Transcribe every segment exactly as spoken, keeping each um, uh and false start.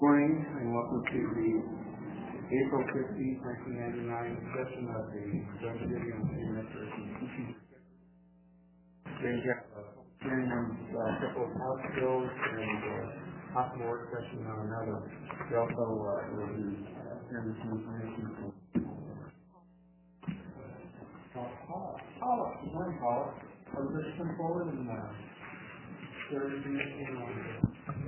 Good morning and welcome to the April fifteenth, nineteen ninety-nine session of the Joint Committee on State Restoration. Today we have a hearing on a couple of House bills and a possible work session on another. We also uh, will be hearing some information from Paula. Paula, good morning, Paula. I would just come forward and uh, share information on the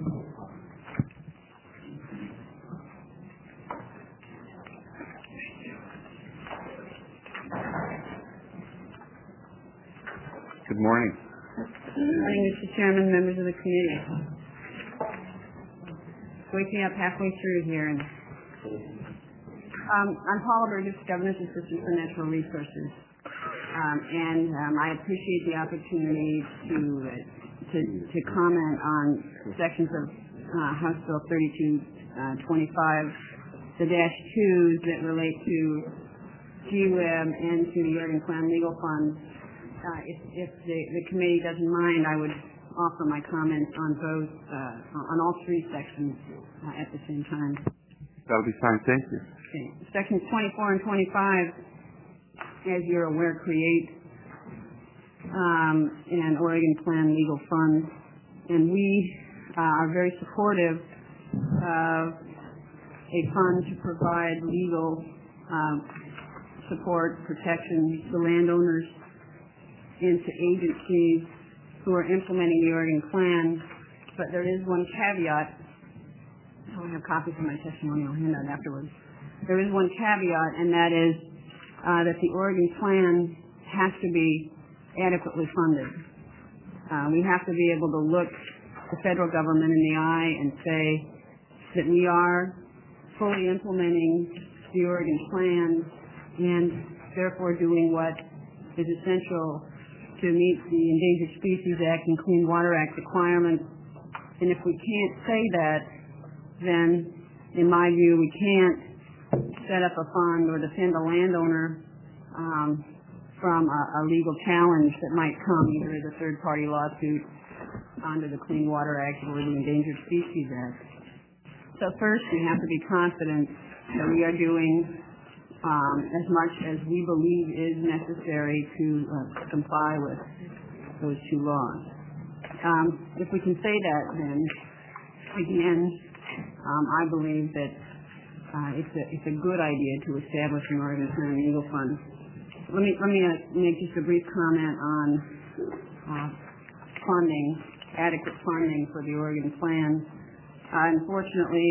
Good morning. Good morning, Mister Chairman, members of the committee. Waking up halfway through here. And, um, I'm Paula Burgess, Governor's Assistant for Natural Resources, um, and um, I appreciate the opportunity to, uh, to to comment on sections of uh, House Bill thirty-two twenty-five, the dash twos that relate to G W E B and to the Oregon Plan Legal Fund. Uh, if if the, the committee doesn't mind, I would offer my comments on both, uh, on all three sections uh, at the same time. That'll be fine. Thank you. Okay. Sections twenty-four and twenty-five, as you're aware, create um, an Oregon Plan Legal Fund, and we uh, are very supportive of a fund to provide legal uh, support, protection to landowners and to agencies who are implementing the Oregon Plan, but there is one caveat. I have copies of my testimony. I'll hand out afterwards. There is one caveat, and that is uh, that the Oregon Plan has to be adequately funded. Uh, we have to be able to look the federal government in the eye and say that we are fully implementing the Oregon Plan and therefore doing what is essential to meet the Endangered Species Act and Clean Water Act requirements. And if we can't say that, then, in my view, we can't set up a fund or defend a landowner um, from a, a legal challenge that might come either as a third-party lawsuit under the Clean Water Act or the Endangered Species Act. So first, we have to be confident that we are doing Um, as much as we believe is necessary to uh, comply with those two laws. Um, if we can say that, then again, um, I believe that uh, it's a it's a good idea to establish an Oregon Plan Legal Fund. Let me let me uh, make just a brief comment on uh, funding, adequate funding for the Oregon Plan. Uh, unfortunately,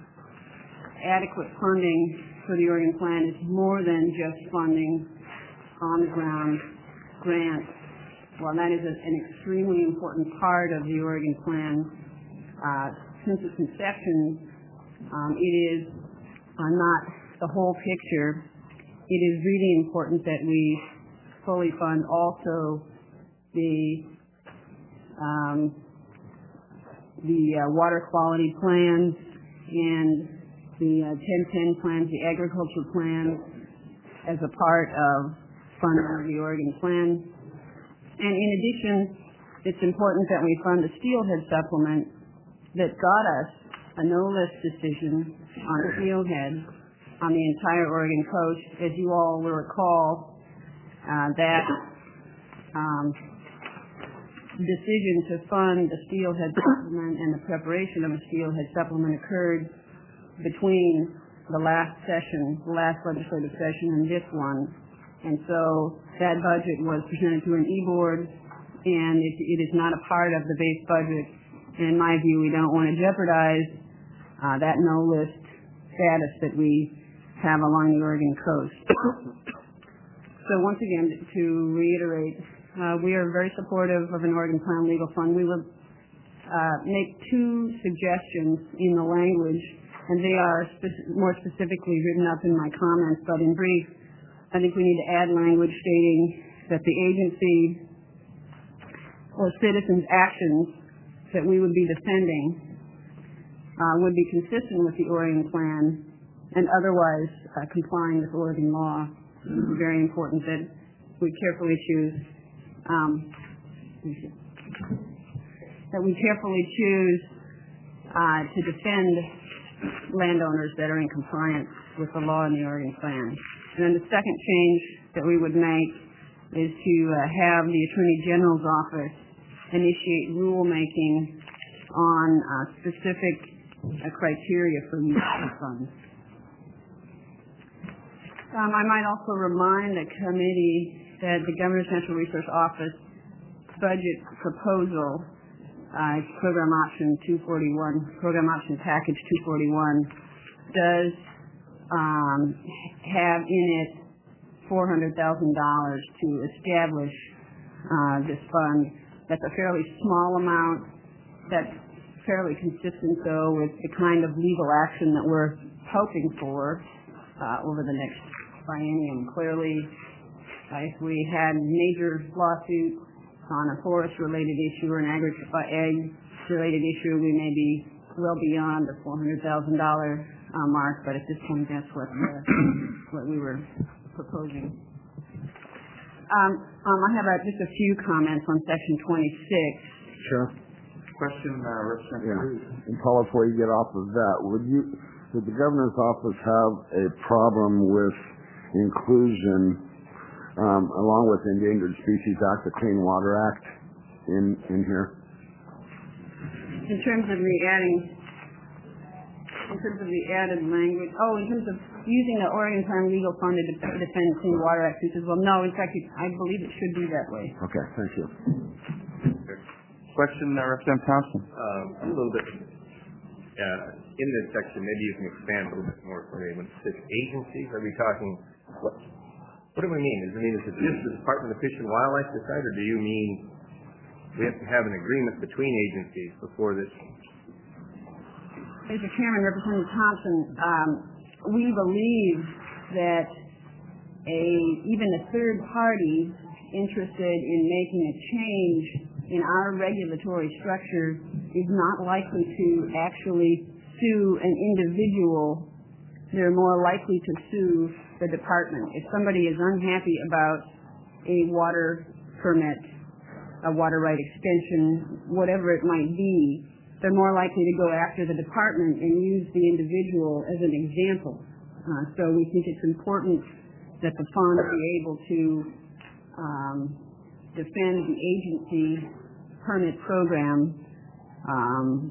adequate funding for the Oregon Plan is more than just funding on-the-ground grants. While that is a, an extremely important part of the Oregon Plan, uh, since its inception, um, it is uh, not the whole picture. It is really important that we fully fund also the um, the uh, water quality plans and the uh, ten ten plans, the agriculture plans, as a part of funding of the Oregon Plan. And in addition, it's important that we fund the steelhead supplement that got us a no-list decision on steelhead on the entire Oregon coast. As you all will recall, uh, that um, decision to fund the steelhead supplement and the preparation of a steelhead supplement occurred between the last session, the last legislative session, and this one. And so that budget was presented to an e-board, and it, it is not a part of the base budget. And in my view, we don't want to jeopardize uh, that no-list status that we have along the Oregon coast. So once again, to reiterate, uh, we are very supportive of an Oregon Plan Legal Fund. We would uh, make two suggestions in the language, and they are spe- more specifically written up in my comments, but in brief, I think we need to add language stating that the agency or citizens' actions that we would be defending uh, would be consistent with the Oregon Plan and otherwise uh, complying with Oregon law. It's very important that we carefully choose um, that we carefully choose uh, to defend landowners that are in compliance with the law and the Oregon plan. And then the second change that we would make is to uh, have the Attorney General's office initiate rulemaking on uh, specific uh, criteria for use of funds. Um, I might also remind the committee that the Governor's Natural Resource Office budget proposal, uh, program option two forty-one, program option package two forty-one, does um, have in it four hundred thousand dollars to establish uh, this fund. That's a fairly small amount. That's fairly consistent, though, with the kind of legal action that we're hoping for uh, over the next biennium. Clearly, uh, if we had major lawsuits on a forest-related issue or an ag-related issue, we may be well beyond the four hundred thousand dollars uh, mark, but at this point, that's what, uh, what we were proposing. Um, um, I have uh, just a few comments on Section twenty-six. Sure. Question, uh, Representative Cruz. Yeah. And Paul, before you get off of that, would you, would the governor's office have a problem with inclusion, um, along with Endangered Species Act, the Clean Water Act, in in here? In terms of the adding, in terms of the added language, oh, in terms of using the Oregon Plan Legal Fund to defend the Clean Water Act, as well, no, in fact, I believe it should be that way. Okay, thank you. Question, uh, Representative Thompson. Um, a little bit, uh, in this section, maybe you can expand a little bit more for me. When it says agencies, are we talking, what, what do we mean? Does it mean, is it just the Department of Fish and Wildlife decide, or do you mean we have to have an agreement between agencies before this? Mister Chairman, Representative Thompson, um, we believe that a even a third party interested in making a change in our regulatory structure is not likely to actually sue an individual. They're more likely to sue the department. If somebody is unhappy about a water permit, a water right extension, whatever it might be, they're more likely to go after the department and use the individual as an example. Uh, so we think it's important that the fund be able to um, defend the agency permit program um,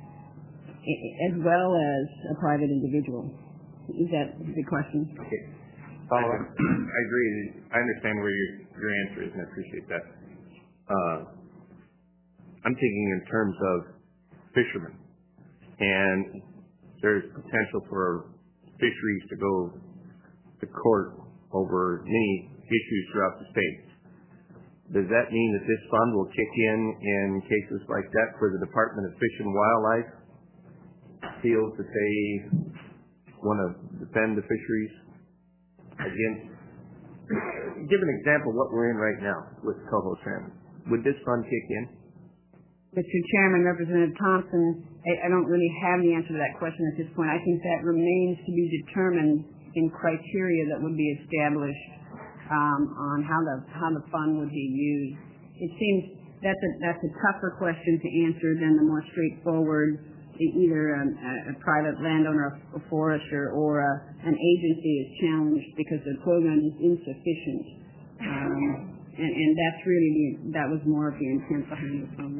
as well as a private individual. Is that the question? Okay. Follow up. I agree. I understand where your, your answer is, and I appreciate that. Uh, I'm thinking in terms of fishermen, and there's potential for fisheries to go to court over many issues throughout the state. Does that mean that this fund will kick in in cases like that where the Department of Fish and Wildlife feels that they want to defend the fisheries against? Give an example of what we're in right now with coho salmon. Would this fund kick in? Mister Chairman, Representative Thompson, I, I don't really have the answer to that question at this point. I think that remains to be determined in criteria that would be established um, on how the how the fund would be used. It seems that's a that's a tougher question to answer than the more straightforward, either a, a private landowner, a forester, or a, an agency is challenged because the program is insufficient. Um, and, and that's really the, that was more of the intent behind the fund.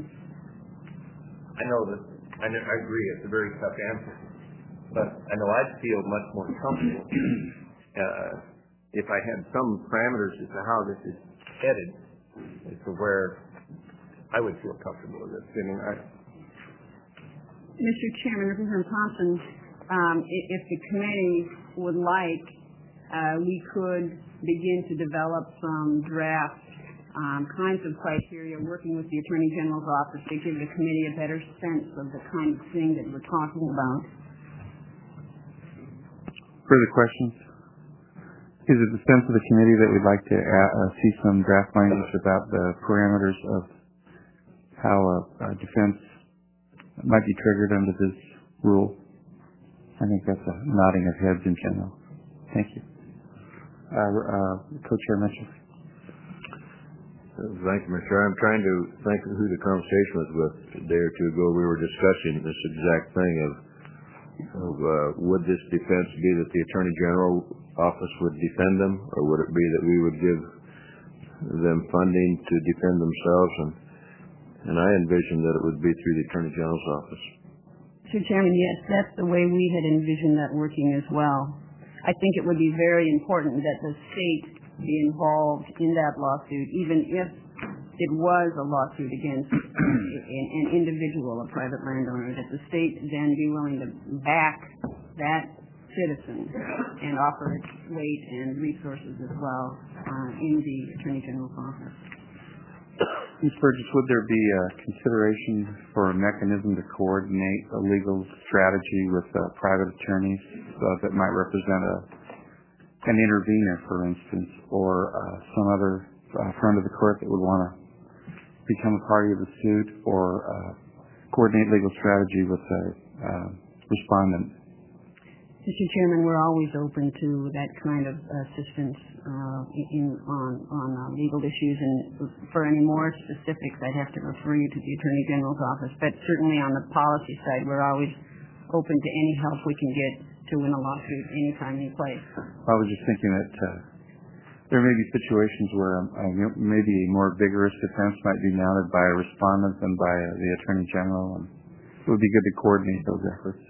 I know that, I, know, I agree, it's a very tough answer, but I know I'd feel much more comfortable uh, if I had some parameters as to how this is headed, as to where I would feel comfortable with this. I mean, I, Mister Chairman, Representative Thompson, um, if the committee would like, uh, we could begin to develop some draft Um, kinds of criteria, working with the Attorney General's office to give the committee a better sense of the kind of thing that we're talking about. Further questions? Is it the sense of the committee that we'd like to add, uh, see some draft language about the parameters of how a, a defense might be triggered under this rule? I think that's a nodding of heads in general. Thank you. Uh, uh, Co-Chair Mitchell. Thank you, Mister Chair. I'm trying to think of who the conversation was with a day or two ago. We were discussing this exact thing of uh, would this defense be that the Attorney General office would defend them, or would it be that we would give them funding to defend themselves? And, and I envisioned that it would be through the Attorney General's office. Mister Chairman, yes, that's the way we had envisioned that working as well. I think it would be very important that the state be involved in that lawsuit, even if it was a lawsuit against an individual, a private landowner, that the state then be willing to back that citizen and offer its weight and resources as well uh, in the Attorney General's office. Miz Burgess, would there be a consideration for a mechanism to coordinate a legal strategy with uh, private attorneys uh, that might represent a, an intervener, for instance, or uh, some other uh, friend of the court that would want to become a party of the suit, or uh, coordinate legal strategy with the uh, respondent? Mister Chairman, we're always open to that kind of assistance uh, in, on, on uh, legal issues, and for any more specifics, I'd have to refer you to the Attorney General's office. But certainly on the policy side, we're always open to any help we can get to win a lawsuit anytime, any place. I was just thinking that uh, there may be situations where uh, maybe a more vigorous defense might be mounted by a respondent than by uh, the Attorney General, and it would be good to coordinate those efforts.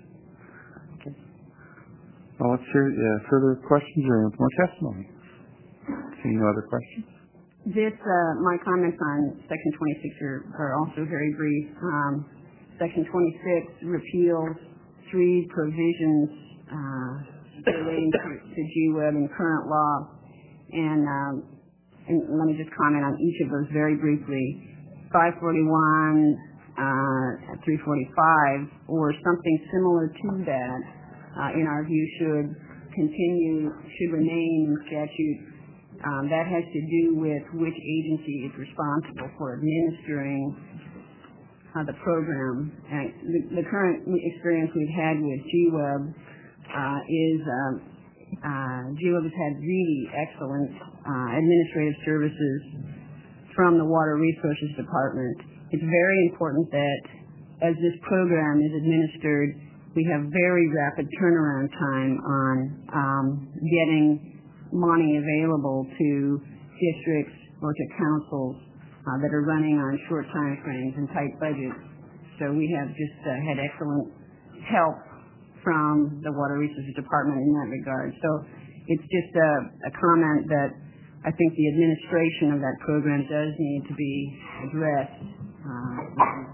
Well, let's hear uh, further questions or more testimony. Seeing no other questions? This, uh, my comments on Section twenty-six are, are also very brief. Um, Section twenty-six repeals three provisions uh, relating to, to G WEB in current law, and, um, and let me just comment on each of those very briefly. five forty-one, uh, three forty-five, or something similar to that, Uh, in our view, should continue, should remain in statute. Um, that has to do with which agency is responsible for administering uh, the program. Uh, the, the current experience we've had with G WEB uh, is um, uh, G WEB has had really excellent uh, administrative services from the Water Resources Department. It's very important that as this program is administered, we have very rapid turnaround time on um, getting money available to districts or to councils uh, that are running on short time frames and tight budgets. So we have just uh, had excellent help from the Water Resources Department in that regard. So it's just a, a comment that I think the administration of that program does need to be addressed. Uh,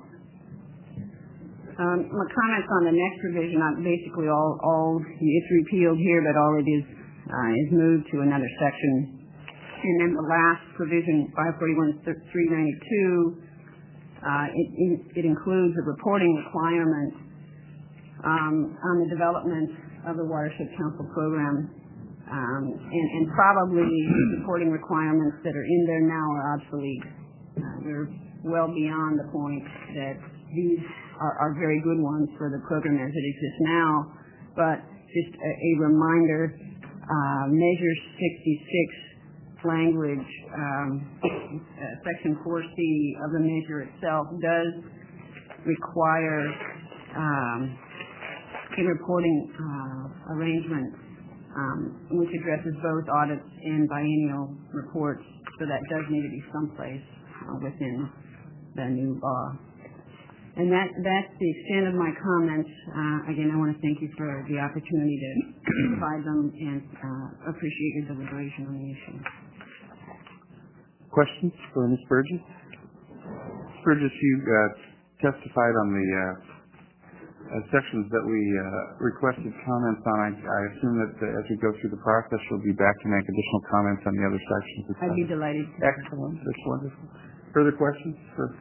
Um, my comments on the next provision, uh, basically all, all it's repealed here, but all it is uh, is moved to another section. And then the last provision, five forty-one three ninety-two, uh, it, it, it includes a reporting requirement um, on the development of the Watershed Council program, um, and, and probably reporting requirements that are in there now are obsolete. Uh, we're well beyond the point that these Are, are very good ones for the program as it exists now, but just a, a reminder, uh, Measure sixty-six language, um, uh, Section four C of the measure itself does require um, a reporting uh, arrangement um, which addresses both audits and biennial reports, so that does need to be someplace uh, within the new law. And that, that's the extent of my comments. Uh, again, I want to thank you for the opportunity to provide them and uh, appreciate your deliberation on the issue. Questions for Miz Burgess? Miz Burgess, you uh, testified on the uh, uh, sections that we uh, requested comments on. I, I assume that uh, as we go through the process, you'll be back to make additional comments on the other sections. I'd be delighted to. Excellent. That's wonderful. Further questions? For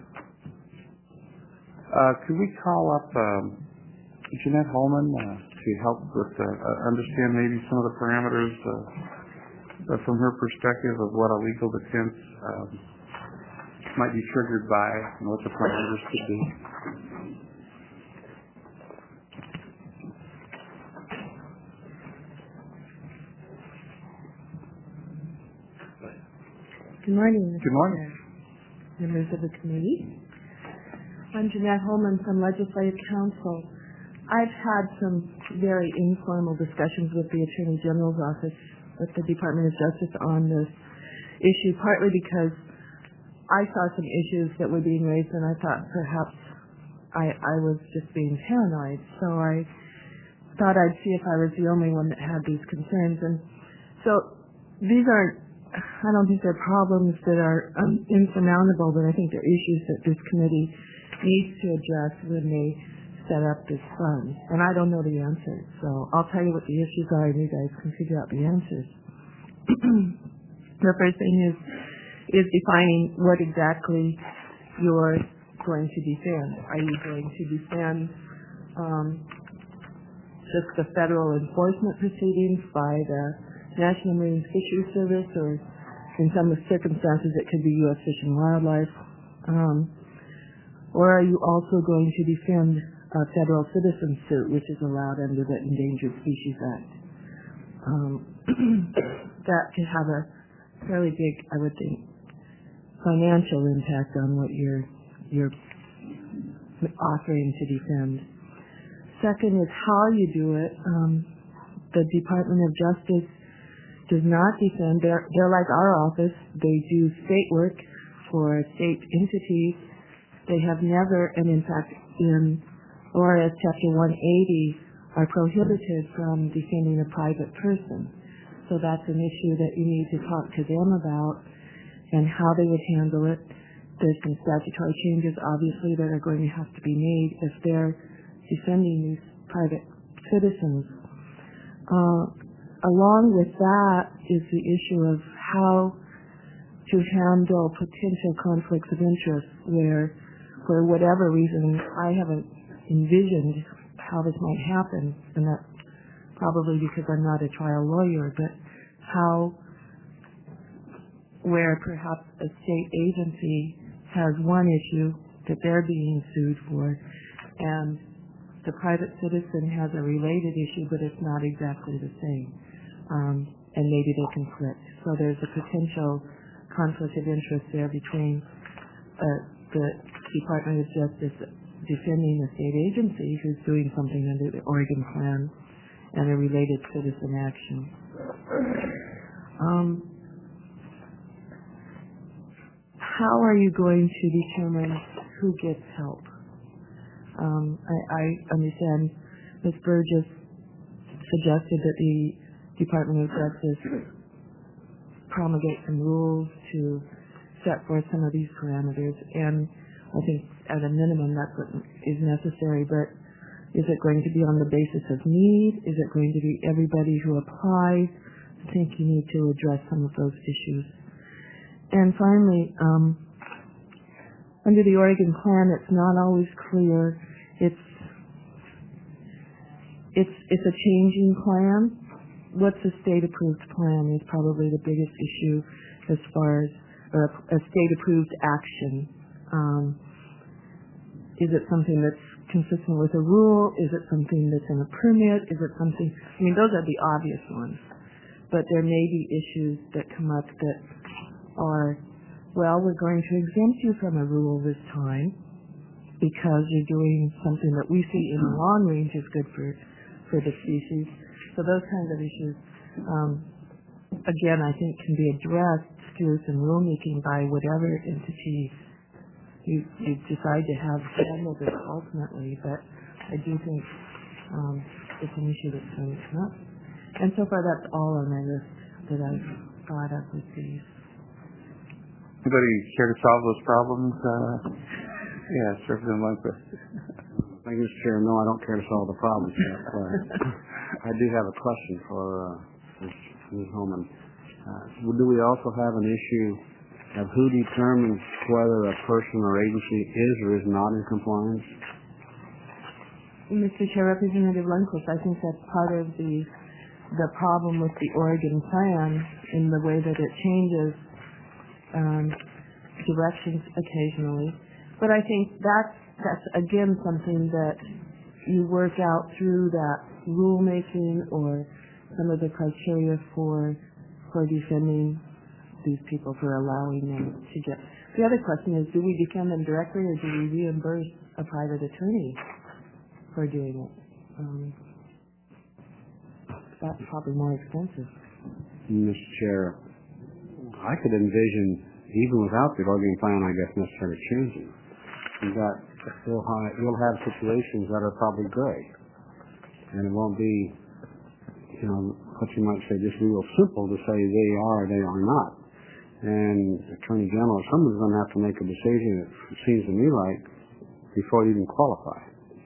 Uh, could we call up um, Jeanette Holman uh, to help with uh, uh, understand maybe some of the parameters uh, uh, from her perspective of what a legal defense um, might be triggered by and what the parameters could be? Good morning, Mister Good morning. Chair, members of the committee. I'm Jeanette Holman from Legislative Council. I've had some very informal discussions with the Attorney General's office, with the Department of Justice on this issue, partly because I saw some issues that were being raised, and I thought perhaps I, I was just being paranoid. So I thought I'd see if I was the only one that had these concerns. And so these aren't, I don't think they're problems that are um, insurmountable, but I think they're issues that this committee needs to address when they set up this fund. And I don't know the answers, so I'll tell you what the issues are, and you guys can figure out the answers. The first thing is is defining what exactly you're going to defend. Are you going to defend um, just the federal enforcement proceedings by the National Marine Fisheries Service, or in some circumstances it could be U S Fish and Wildlife? Um, or are you also going to defend a federal citizen suit, which is allowed under the Endangered Species Act? Um, that could have a fairly big, I would think, financial impact on what you're you're offering to defend. Second is how you do it. Um, the Department of Justice does not defend. They're, they're like our office. They do state work for state entities. They have never, and in fact, in O R S Chapter one eighty, are prohibited from defending a private person. So that's an issue that you need to talk to them about and how they would handle it. There's some statutory changes, obviously, that are going to have to be made if they're defending these private citizens. Uh, along with that is the issue of how to handle potential conflicts of interest where, for whatever reason, I haven't envisioned how this might happen, and that's probably because I'm not a trial lawyer, but how, where perhaps a state agency has one issue that they're being sued for, and the private citizen has a related issue, but it's not exactly the same, um, and maybe they conflict. So there's a potential conflict of interest there between uh, the Department of Justice defending a state agency who's doing something under the Oregon Plan and a related citizen action. Um, how are you going to determine who gets help? Um, I, I understand Miz Burgess suggested that the Department of Justice promulgate some rules to set forth some of these parameters, and I think at a minimum that's what is necessary, but is it going to be on the basis of need? Is it going to be everybody who applies? I think you need to address some of those issues. And finally, um, under the Oregon Plan, it's not always clear. It's it's it's a changing plan. What's a state-approved plan is probably the biggest issue as far as or a, a state-approved action. Um, is it something that's consistent with a rule? Is it something that's in a permit? Is it something? I mean, those are the obvious ones. But there may be issues that come up that are, well, we're going to exempt you from a rule this time because you're doing something that we see in the long range is good for, for the species. So those kinds of issues, um, again, I think can be addressed through some rulemaking by whatever entity you, you decide to have handle this ultimately. But I do think um, it's an issue that's going to come up. And so far, that's all on my list that I've thought of with these. Anybody care to solve those problems? Uh, yeah, Representative Lundquist. Thank you, Mister Chair. No, I don't care to solve the problems yet. I do have a question for uh, Miz Homan. Uh, do we also have an issue of who determines whether a person or agency is or is not in compliance? Mister Chair, Representative Lundquist, I think that's part of the the problem with the Oregon Plan in the way that it changes um, directions occasionally. But I think that's, that's again something that you work out through that rulemaking or some of the criteria for for defending these people, for allowing them to get. The other question is, do we defend them directly or do we reimburse a private attorney for doing it? um, that's probably more expensive. Mister Chair, I could envision, even without the Oregon plan, I guess, necessarily changing, that you'll have, you'll have situations that are probably gray. And it won't be, you know, what you might say, just real simple to say they are, they are not. And Attorney General, someone's going to have to make a decision, it seems to me like, before you even qualify.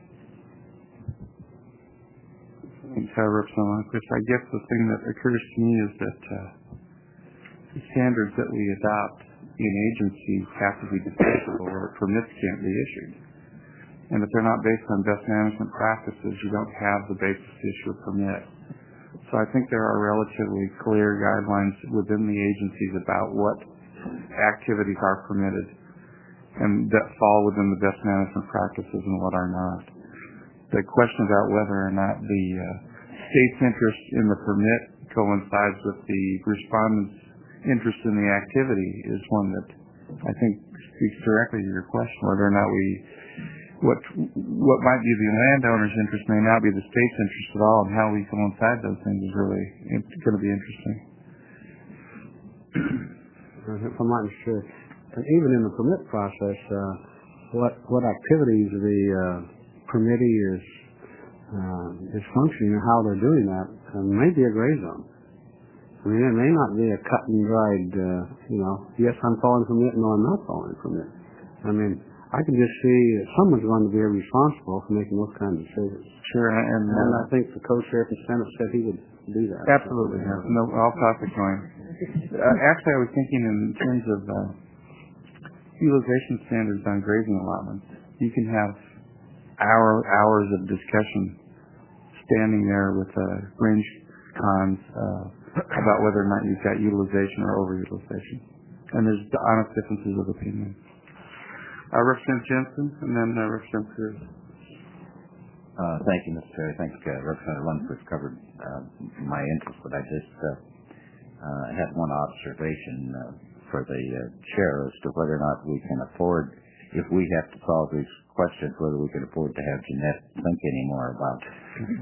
Thanks, Representative Lundquist. I guess the thing that occurs to me is that uh, the standards that we adopt in agencies have to be defensible or permits can't be issued. And if they're not based on best management practices, you don't have the basis to issue a permit. So I think there are relatively clear guidelines within the agencies about what activities are permitted and that fall within the best management practices and what are not. The question about whether or not the uh, state's interest in the permit coincides with the respondent's interest in the activity is one that I think speaks directly to your question, whether or not we, what what might be the landowner's interest may not be the state's interest at all, and how we coincide those things is really going to be interesting. If I'm not sure, and even in the permit process, uh, what what activities the uh, permittee is uh, is functioning and how they're doing that uh, may be a gray zone. I mean, it may not be a cut and dried, uh, you know, yes, I'm following permit, no, I'm not following permit. I mean, I can just see that someone's going to be responsible for making those kinds of decisions. Sure, and, and, and I think the co-sheriff in Senate said he would do that. Absolutely, so, yeah. No, off topic going. Uh, actually, I was thinking in terms of uh, utilization standards on grazing allotments. You can have hour, hours of discussion standing there with uh, range cons uh, about whether or not you've got utilization or overutilization. And there's honest differences of opinion. Uh, Representative Jensen, and then uh, Representative Cruz. Uh, thank you, Mister Chair. I think uh, Representative Lundquist covered uh, my interest, but I just uh, uh, had one observation uh, for the uh, chair as to whether or not we can afford, if we have to solve these questions, whether we can afford to have Jeanette think anymore about it.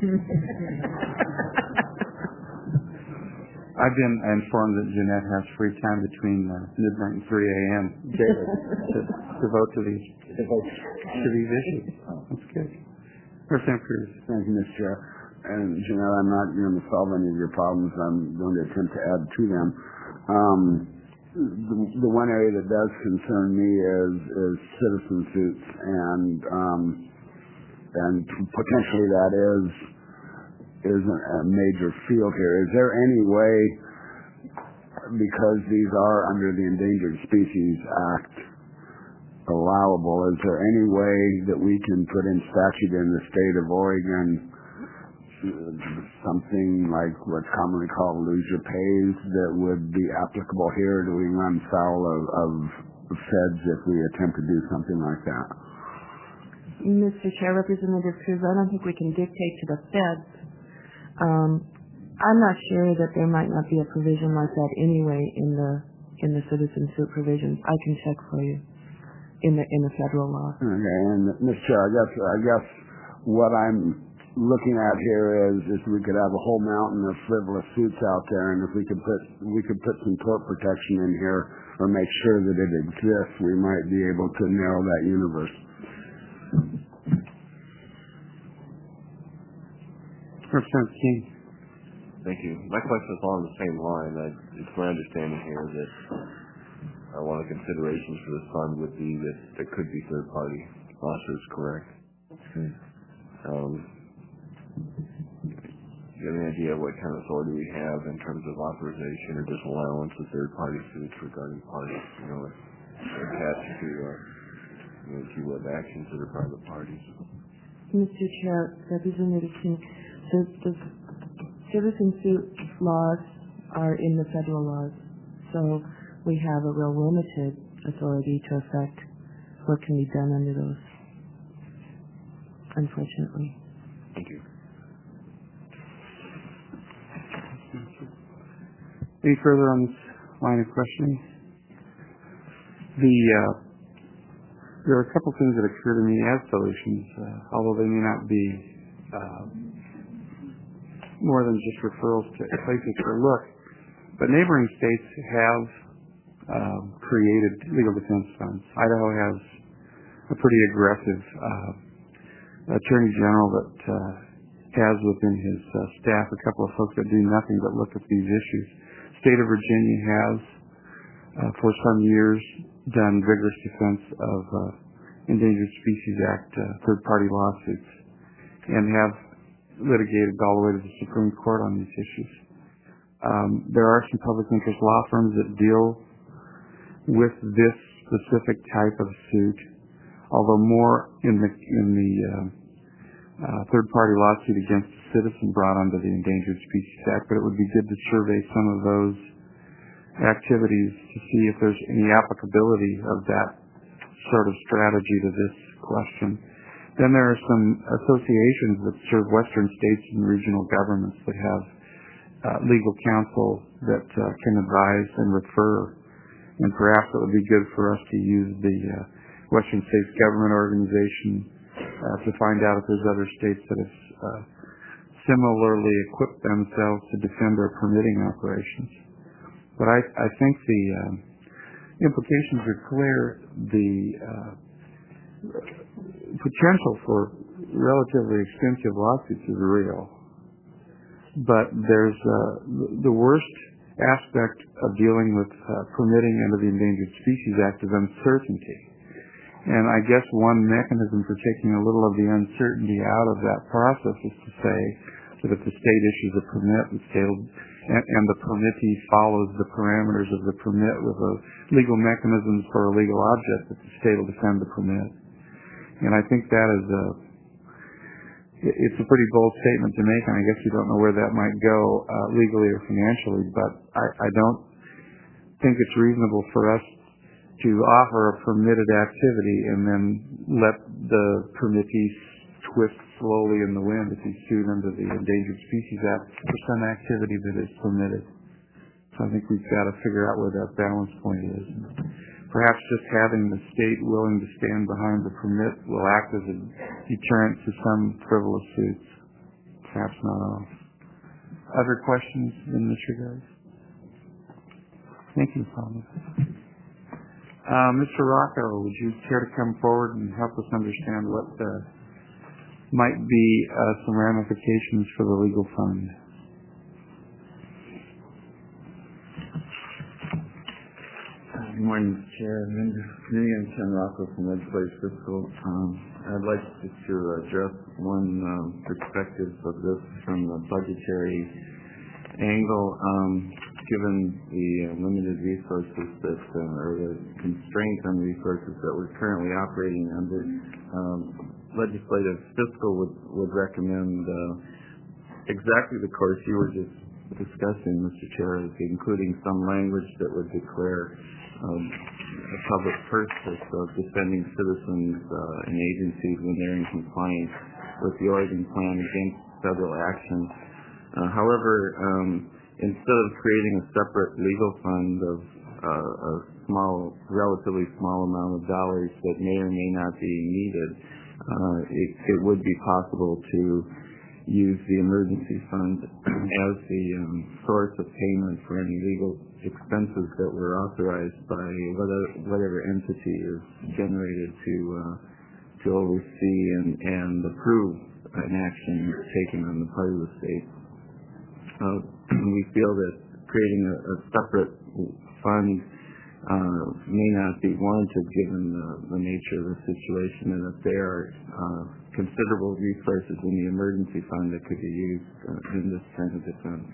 I've been informed that Jeanette has free time between uh, midnight and three a.m. daily to devote to these to these issues. That's good. Representative Cruz. Thank you, Mister Chair. And Jeanette, I'm not going to solve any of your problems. I'm going to attempt to add to them. Um, the, the one area that does concern me is, is citizen suits, and um, and potentially that is is a major field here. Is there any way, because these are under the Endangered Species Act allowable, is there any way that we can put in statute in the state of Oregon something like what's commonly called lose your pays that would be applicable here? Do we run foul of, of, of feds if we attempt to do something like that? Mister Chair, Representative Cruz, I don't think we can dictate to the feds. Um, I'm not sure that there might not be a provision like that anyway in the in the citizen suit provisions. I can check for you in the in the federal law. Okay, and Mister Chair, I guess I guess what I'm looking at here is if we could have a whole mountain of frivolous suits out there, and if we could put we could put some tort protection in here or make sure that it exists, we might be able to narrow that universe. Representative King. Thank you. My question is along the same line. I, it's my understanding here that uh, one of the considerations for this fund would be that there could be third-party lawsuits, correct? Okay. Um, do you have any idea what kind of authority we have in terms of authorization or disallowance of third-party suits regarding parties, you know, attached to, uh, you know, keyword actions that are private parties? Mister Chair, Representative King, the, the citizen suit laws are in the federal laws, so we have a real limited authority to affect what can be done under those, unfortunately. Thank you. Any further on this line of questioning? The uh, there are a couple things that occur to me as solutions, uh, although they may not be uh, more than just referrals to places to look. But neighboring states have uh, created legal defense funds. Idaho has a pretty aggressive uh, attorney general that uh, has within his uh, staff a couple of folks that do nothing but look at these issues. State of Virginia has, uh, for some years, done vigorous defense of uh, Endangered Species Act uh, third-party lawsuits and have litigated all the way to the Supreme Court on these issues. Um, there are some public interest law firms that deal with this specific type of suit, although more in the in the uh, uh, third-party lawsuit against a citizen brought under the Endangered Species Act. But it would be good to survey some of those activities to see if there's any applicability of that sort of strategy to this question. Then there are some associations that serve western states and regional governments that have uh, legal counsel that uh, can advise and refer, and perhaps it would be good for us to use the uh, Western States Government Organization uh, to find out if there's other states that have uh, similarly equipped themselves to defend their permitting operations. But I, I think the um, implications are clear. The uh, potential for relatively expensive lawsuits is real. But there's uh, the worst aspect of dealing with uh, permitting under the Endangered Species Act is uncertainty. And I guess one mechanism for taking a little of the uncertainty out of that process is to say that if the state issues a permit, the state will, and, and the permittee follows the parameters of the permit with a legal mechanisms for a legal object, that the state will defend the permit. And I think that is a it's a pretty bold statement to make, and I guess you don't know where that might go uh, legally or financially, but I, I don't think it's reasonable for us to offer a permitted activity and then let the permittee twist slowly in the wind if he's sued under the Endangered Species Act for some activity that is permitted. So I think we've got to figure out where that balance point is. Perhaps just having the state willing to stand behind the permit will act as a deterrent to some frivolous suits. Perhaps not all. Other questions in this regard? Thank you, Paul. Uh, Mister Rocco, would you care to come forward and help us understand what uh, might be uh, some ramifications for the legal fund? Good morning, Mister Chair. Me and Ken Rocco from Legislative Fiscal. Um, I'd like just to address one um, perspective of this from the budgetary angle. Um, given the uh, limited resources that, uh, or the constraints on resources that we're currently operating under, um, Legislative Fiscal would, would recommend uh, exactly the course you were just discussing, Mister Chair, including some language that would declare um, a public purpose of defending citizens uh, and agencies when they're in compliance with the Oregon Plan against federal action. Uh, however, um, instead of creating a separate legal fund of uh, a small, relatively small amount of dollars that may or may not be needed, uh, it, it would be possible to use the emergency fund as the um, source of payment for any legal expenses that were authorized by whatever, whatever entity is generated to uh, to oversee and, and approve an action taken on the part of the state. Uh, we feel that creating a, a separate fund uh, may not be warranted given the, the nature of the situation, and that there are uh, considerable resources in the emergency fund that could be used uh, in this kind of defense.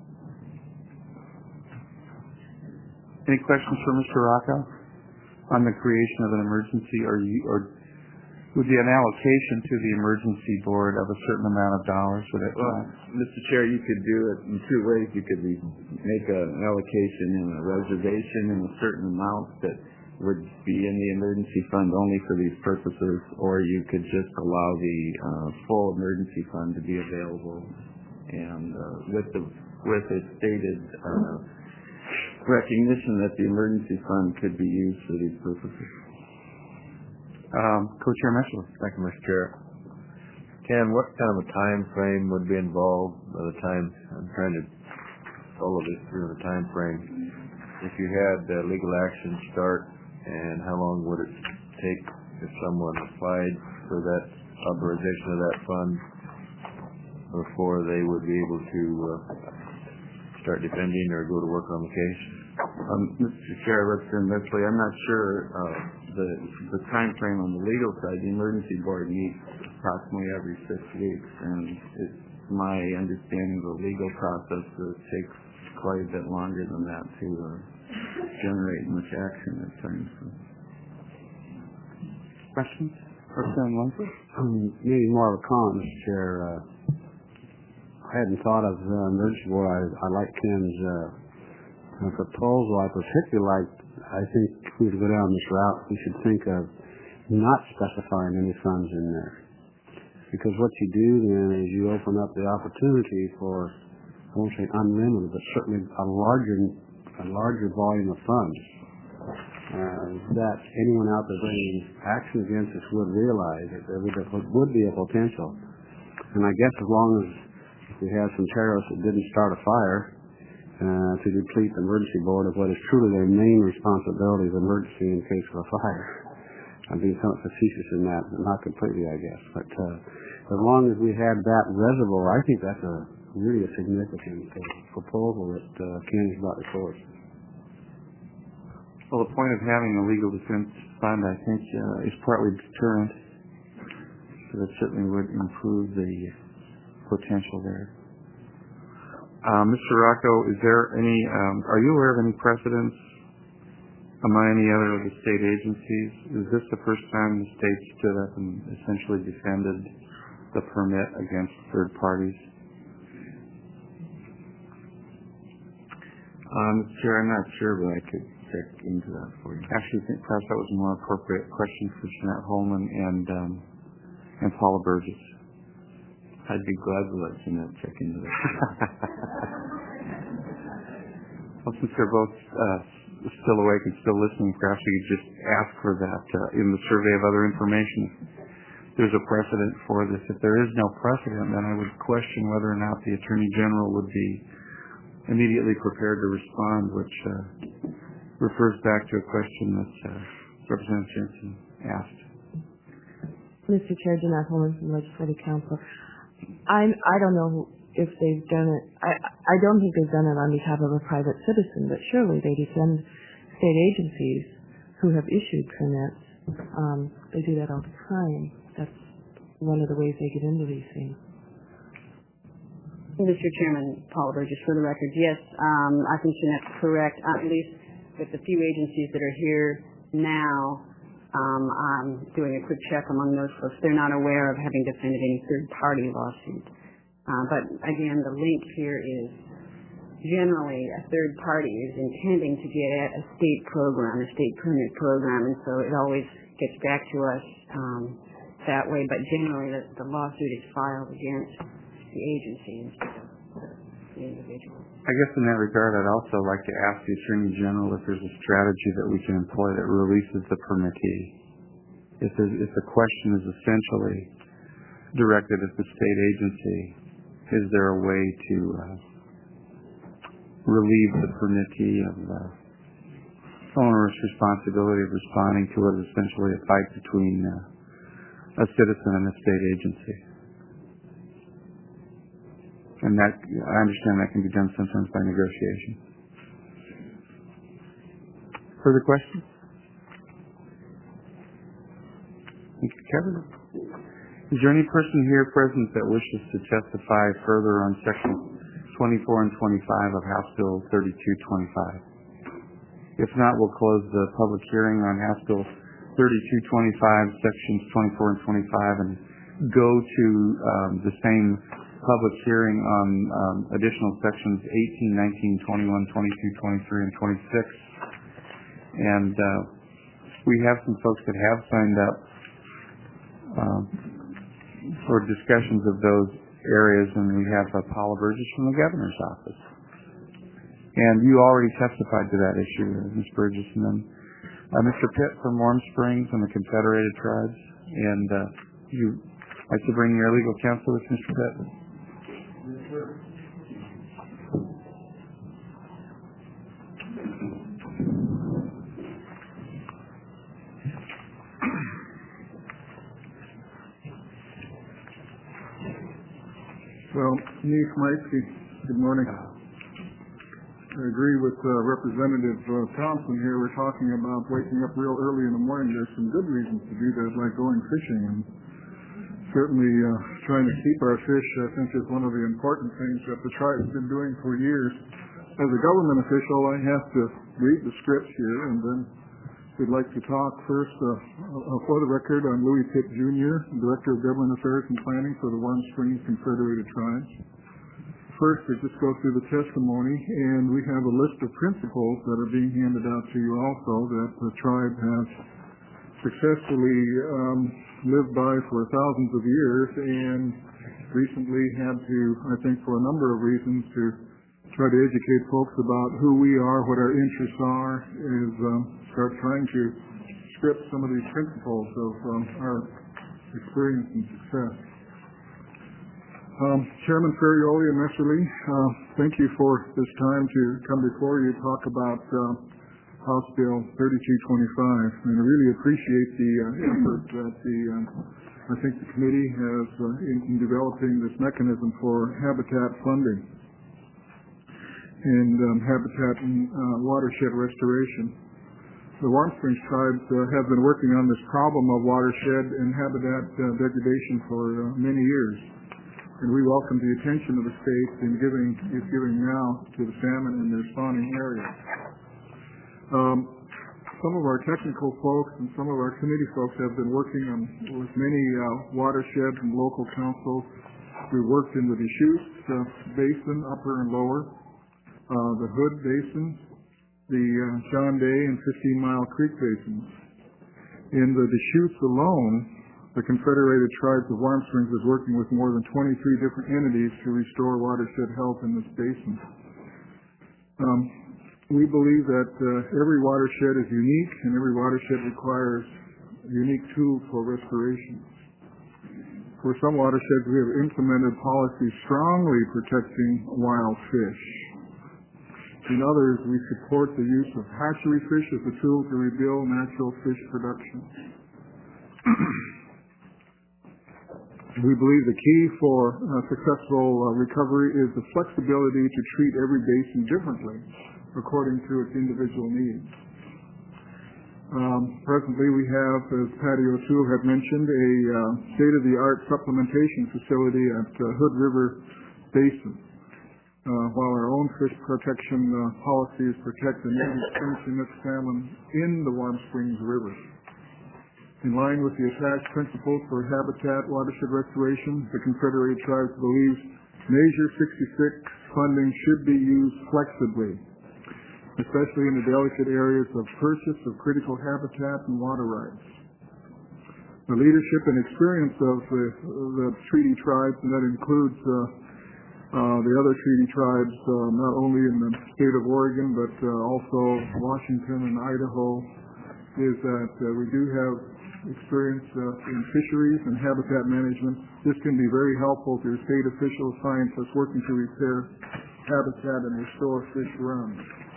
Any questions for Mister Rocco on the creation of an emergency, or, you, or would be an allocation to the emergency board of a certain amount of dollars? Would it, well, Mister Chair, you could do it in two ways. You could be, make an allocation in a reservation in a certain amount that would be in the emergency fund only for these purposes, or you could just allow the uh, full emergency fund to be available, and uh, with the with a stated uh, recognition that the emergency fund could be used for these purposes. Um, Co-Chair Mitchell. Thank you, Mister Chair. Ken, what kind of a time frame would be involved by the time, I'm trying to follow this through the time frame, if you had uh, legal action start, and how long would it take if someone applied for that authorization of that fund before they would be able to uh, start defending or go to work on the case? Um, Mister Chair, Representative Nestle, I'm not sure uh, the the time frame on the legal side. The emergency board meets approximately every six weeks, and it's my understanding of the legal process that it takes quite a bit longer than that to uh, generate much action at times. So. Questions? Representative Lunsford? Um, maybe more of a comment, Mister Chair. Uh, I hadn't thought of uh, emergency board. I, I like Ken's uh, uh, proposal. I particularly like, I think if we were to go down this route, we should think of not specifying any funds in there. Because what you do then is you open up the opportunity for, I won't say unlimited, but certainly a larger, a larger volume of funds uh, that anyone out there bringing action against us would realize that there would, would be a potential. And I guess as long as we have some terrorists that didn't start a fire uh, to deplete the emergency board of what is truly their main responsibility of emergency in case of a fire. I'm being somewhat facetious in that, but not completely, I guess. But uh, as long as we had that reservoir, I think that's a really a significant uh, proposal that uh, Ken has brought before us. Well, the point of having a legal defense fund, I think, uh, is partly deterrent. So that certainly would improve the potential there. Uh, Mister Rocco, is there any, um, are you aware of any precedents among any other of the state agencies? Is this the first time the state stood up and essentially defended the permit against third parties? Um, Chair, I'm not sure, but I could check into that for you. Actually, I think perhaps that was a more appropriate question for Jeanette Holman and um, and Paula Burgess. I'd be glad to let Jeanette check into that. Well, since they're both uh, still awake and still listening, perhaps we could just ask for that uh, in the survey of other information. There's a precedent for this. If there is no precedent, then I would question whether or not the Attorney General would be immediately prepared to respond, which uh, refers back to a question that uh, Representative Jensen asked. Mister Chair, Jeanette Holman from Legislative Council. I I don't know if they've done it. I I don't think they've done it on behalf of a private citizen, but surely they defend state agencies who have issued permits. Um, they do that all the time. That's one of the ways they get into these things. Mister Chairman, Paula Burgess, for the record, yes, um, I think Jeanette's correct. At least with the few agencies that are here now, um, I'm doing a quick check among those folks. They're not aware of having defended any third-party lawsuit. Uh, but again, the link here is generally a third party is intending to get at a state program, a state permit program, and so it always gets back to us um, that way. But generally, the, the lawsuit is filed against the agency instead of the individual. I guess in that regard, I'd also like to ask the Attorney General if there's a strategy that we can employ that releases the permittee. If, if the question is essentially directed at the state agency, is there a way to uh, relieve the permittee of the onerous responsibility of responding to what is essentially a fight between uh, a citizen and a state agency? And that, I understand that can be done sometimes by negotiation. Further questions? Thank you, Kevin. Is there any person here present that wishes to testify further on Section twenty-four and twenty-five of House Bill thirty-two twenty-five? If not, we'll close the public hearing on House Bill thirty-two twenty-five, Sections twenty-four and twenty-five, and go to um, the same public hearing on um, additional sections eighteen, nineteen, twenty-one, twenty-two, twenty-three, and twenty-six. And uh, we have some folks that have signed up uh, for discussions of those areas, and we have uh, Paula Burgess from the Governor's Office. And you already testified to that issue, Miz Burgess, and then uh, Mister Pitt from Warm Springs and the Confederated Tribes, and uh, you like to bring your legal counsel with Mister Bettman. Yes, sir. Well, Neef Mike, good morning. I agree with uh, Representative uh, Thompson here. We're talking about waking up real early in the morning. There's some good reasons to do that, like going fishing. And certainly uh, trying to keep our fish, I think, is one of the important things that the tribe's been doing for years. As a government official, I have to read the script here, and then we'd like to talk first, uh, uh, for the record, I'm Louis Pitt, Junior, Director of Government Affairs and Planning for the Warm Springs Confederated Tribes. First, we just go through the testimony, and we have a list of principles that are being handed out to you also that the tribe has successfully um, lived by for thousands of years, and recently had to, I think for a number of reasons, to try to educate folks about who we are, what our interests are, is um, start trying to script some of these principles of um, our experience and success. Um, Chairman Ferrioli and Messerly, uh, thank you for this time to come before you to talk about uh, House Bill thirty-two twenty-five, and I really appreciate the uh, effort that the uh, I think the committee has uh, in, in developing this mechanism for habitat funding and um, habitat and uh, watershed restoration. The Warm Springs tribes uh, have been working on this problem of watershed and habitat uh, degradation for uh, many years, and we welcome the attention of the state in giving is giving now to the salmon in their spawning areas. Um, some of our technical folks and some of our committee folks have been working on with many uh, watersheds and local councils. We worked in the Deschutes uh, Basin, upper and lower, uh, the Hood Basin, the uh, John Day and fifteen mile Creek Basins. In the Deschutes alone, the Confederated Tribes of Warm Springs is working with more than twenty-three different entities to restore watershed health in this basin. Um, we believe that uh, every watershed is unique, and every watershed requires unique tools for restoration. For some watersheds, we have implemented policies strongly protecting wild fish. In others, we support the use of hatchery fish as a tool to rebuild natural fish production. We believe the key for uh, successful uh, recovery is the flexibility to treat every basin differently according to its individual needs. Um, presently, we have, as Patty O'Toole had mentioned, a uh, state-of-the-art supplementation facility at uh, Hood River Basin, uh, while our own fish protection uh, policies protect the native Chinook salmon in the Warm Springs River. In line with the attached principles for habitat watershed restoration, the Confederated Tribes believes Measure sixty-six funding should be used flexibly, especially in the delicate areas of purchase of critical habitat and water rights. The leadership and experience of the, the treaty tribes, and that includes uh, uh, the other treaty tribes, uh, not only in the state of Oregon, but uh, also Washington and Idaho, is that uh, we do have experience uh, in fisheries and habitat management. This can be very helpful to state officials, scientists working to repair habitat and restore fish runs.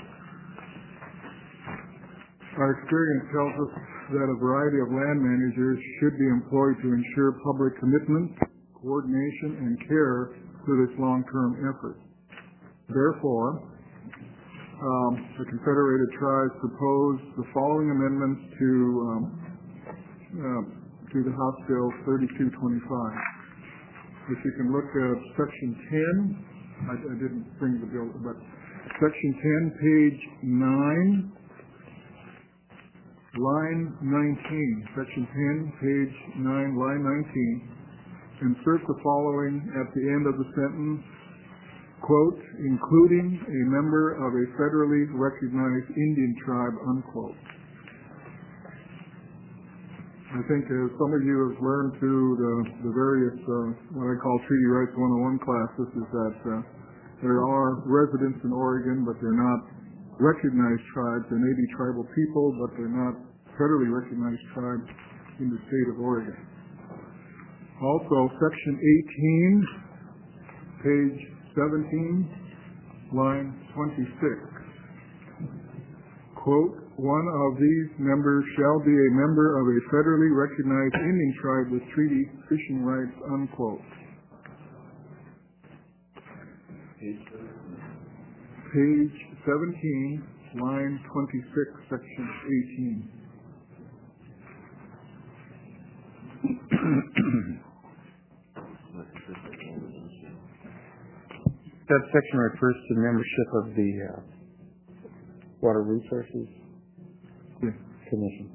Our experience tells us that a variety of land managers should be employed to ensure public commitment, coordination, and care to this long-term effort. Therefore, um, the Confederated Tribes propose the following amendments to um, uh, to the House Bill thirty-two twenty-five. If you can look at Section ten, I, I didn't bring the bill, but Section ten, page nine, line nineteen, Section ten, page nine, line nineteen, insert the following at the end of the sentence, quote, including a member of a federally recognized Indian tribe, unquote. I think as some of you have learned through the, the various, uh, what I call Treaty Rights one oh one classes, is that uh, there are residents in Oregon, but they're not recognized tribes. They may be tribal people, but they're not federally recognized tribes in the state of Oregon. Also, section eighteen, page seventeen, line twenty-six. Quote, one of these members shall be a member of a federally recognized Indian tribe with treaty fishing rights, unquote. Page seventeen, line twenty-six, section eighteen. That section refers to membership of the uh, Water Resources yeah. Commission.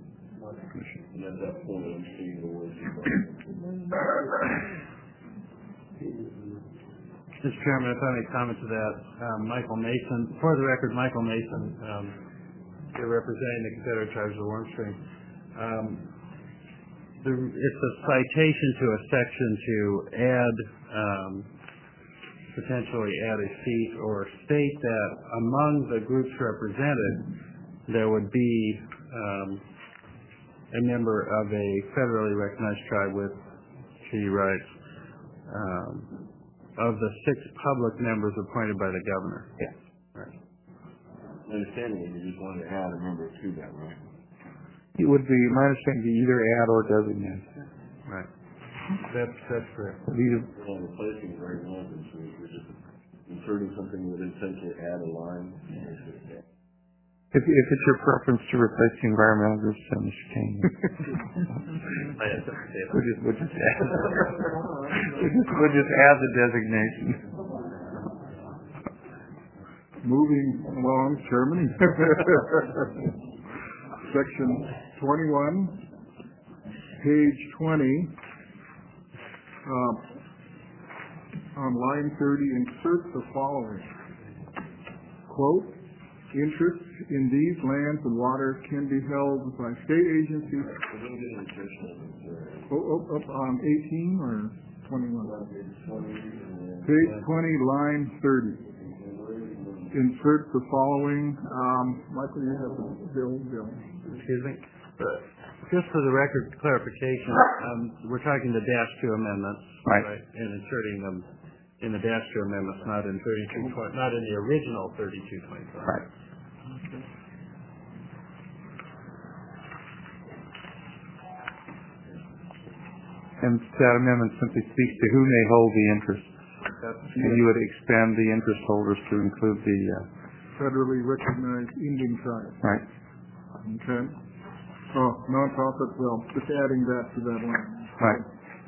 Mister Chairman, if I may comment to that, um, Michael Mason, for the record, Michael Mason, um, here representing the Confederate Tribes of Warm Springs. Um, the, it's a citation to a section to add, um, potentially add a seat or state that among the groups represented, there would be um, a member of a federally recognized tribe with treaty rights. Um, of the six public members appointed by the governor. Yeah. Right. My understanding is you just want to add a member to that, right? It would be, my understanding, be either add or designate. Right. That's, that's correct. We're not replacing very much, so we're just inserting something that would essentially add a line. If, if it's your preference to replace the environmental groups, then Mister King. we'll, just, we'll, just add, we'll, just, we'll just add the designation. Moving along, Chairman. Section twenty-one, page twenty, uh, on line thirty, insert the following. Quote, interest in these lands and waters can be held by state agencies. Oh, oh, up on eighteen or twenty-one? Page twenty, line thirty. Insert the following. Um, Michael, you have the bill. bill. Excuse me. Just for the record clarification, um, we're talking the dash two amendments, right? right? And inserting them in the dash two amendments, not in thirty-two twenty, not in the original thirty-two twenty-five. Right. Okay. And that amendment simply speaks to who may hold the interest. And you would expand the interest holders to include the uh, federally recognized Indian tribes. Right. Okay. Oh, nonprofit. Well, just adding that to that one. Right.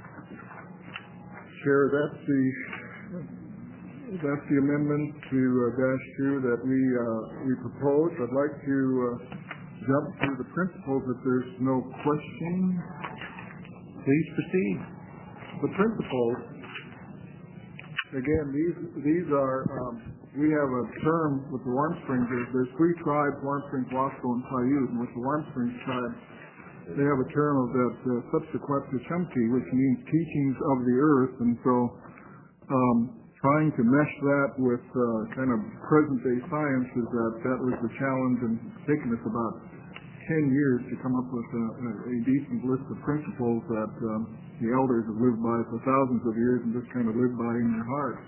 Chair, that's the that's the amendment to uh, dash two that we uh, we proposed. I'd like to uh, jump through the principles if there's no question. Please proceed. The principles. Again, these these are um, we have a term with the Warm Springs. There's, there's three tribes: Warm Springs, Wasco, and Paiute. And with the Warm Springs tribe, they have a term of that uh, subsequent to Chumki, which means teachings of the earth. And so, um, trying to mesh that with uh, kind of present-day science is that that was the challenge, and it's taken us about ten years to come up with a, a decent list of principles that um, the elders have lived by for thousands of years and just kind of live by in their hearts.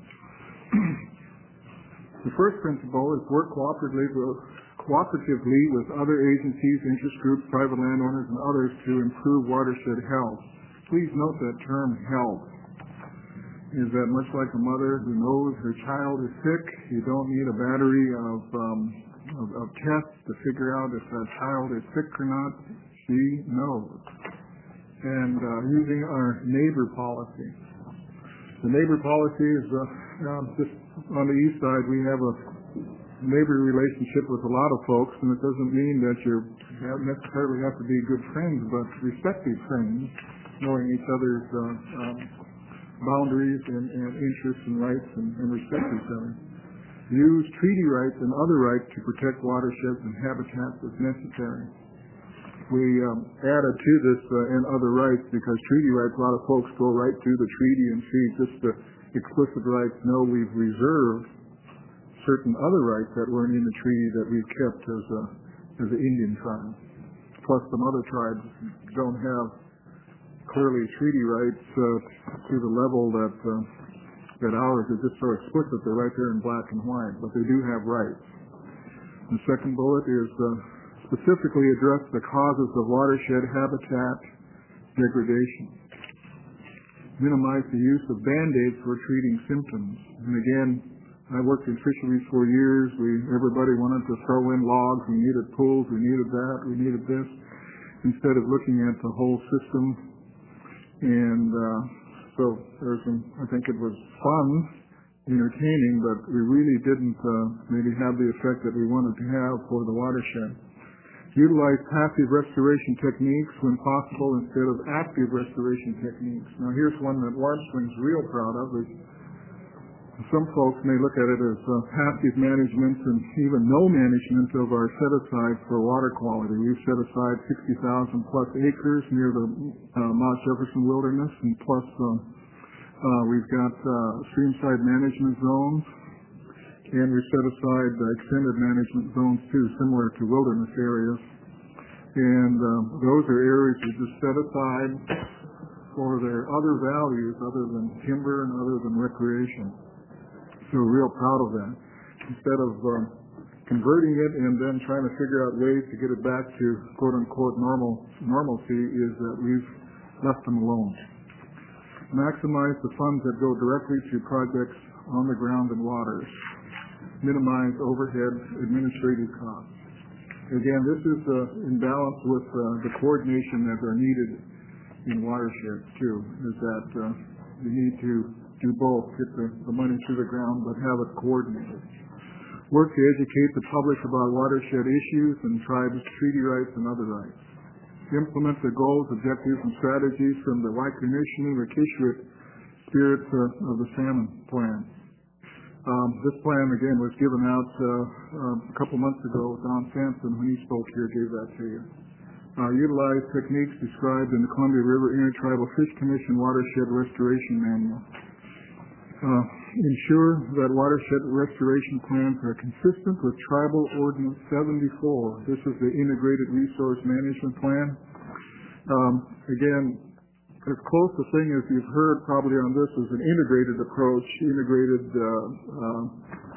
The first principle is work cooperatively, cooperatively with other agencies, interest groups, private landowners, and others to improve watershed health. Please note that term health. Is that much like a mother who knows her child is sick, you don't need a battery of um, Of, of tests to figure out if that child is sick or not. She knows. And uh, using our neighbor policy. The neighbor policy is uh, uh, just on the east side. We have a neighbor relationship with a lot of folks, and it doesn't mean that you necessarily have to be good friends, but respected friends, knowing each other's uh, um, boundaries and, and interests and rights, and, and respect each other. Use treaty rights and other rights to protect watersheds and habitats as necessary. We um, added to this uh, and other rights because treaty rights, a lot of folks go right to the treaty and see just the explicit rights. No, we've reserved certain other rights that weren't in the treaty that we've kept as a as an Indian tribe. Plus some other tribes don't have clearly treaty rights uh, to the level that uh, that ours are just so explicit. They're right there in black and white, but they do have rights. The second bullet is uh, specifically address the causes of watershed habitat degradation. Minimize the use of Band-Aids for treating symptoms. And again, I worked in fisheries for years. We everybody wanted to throw in logs. We needed pools. We needed that. We needed this. Instead of looking at the whole system. And uh, so there's some, I think it was fun, entertaining, but we really didn't uh, maybe have the effect that we wanted to have for the watershed. Utilize passive restoration techniques when possible instead of active restoration techniques. Now here's one that Warm Springs is real proud of. Is some folks may look at it as uh, passive management and even no management of our set-aside for water quality. We've set aside sixty thousand plus acres near the uh, Mount Jefferson Wilderness, and plus uh, uh, we've got uh, streamside management zones, and we've set aside uh, extended management zones too, similar to wilderness areas. And uh, those are areas we just set aside for their other values other than timber and other than recreation. So we're real proud of that. Instead of um, converting it and then trying to figure out ways to get it back to quote-unquote normal normalcy, is that we've left them alone. Maximize the funds that go directly to projects on the ground and waters. Minimize overhead administrative costs. Again, this is uh, in balance with uh, the coordination that are needed in watersheds too, is that uh, you need to do both, get the, the money through the ground, but have it coordinated. Work to educate the public about watershed issues and tribes' treaty rights and other rights. Implement the goals, objectives, and strategies from the Waikinishi-Wakishwit spirit uh, of the salmon plan. Um, this plan, again, was given out uh, uh, a couple months ago. Don Sampson, when he spoke here, gave that to you. Uh, utilize techniques described in the Columbia River Intertribal Fish Commission Watershed Restoration Manual. Uh, ensure that watershed restoration plans are consistent with Tribal Ordinance seventy-four. This is the Integrated Resource Management Plan. Um, again, as close a thing as you've heard probably on this is an integrated approach, integrated uh, uh,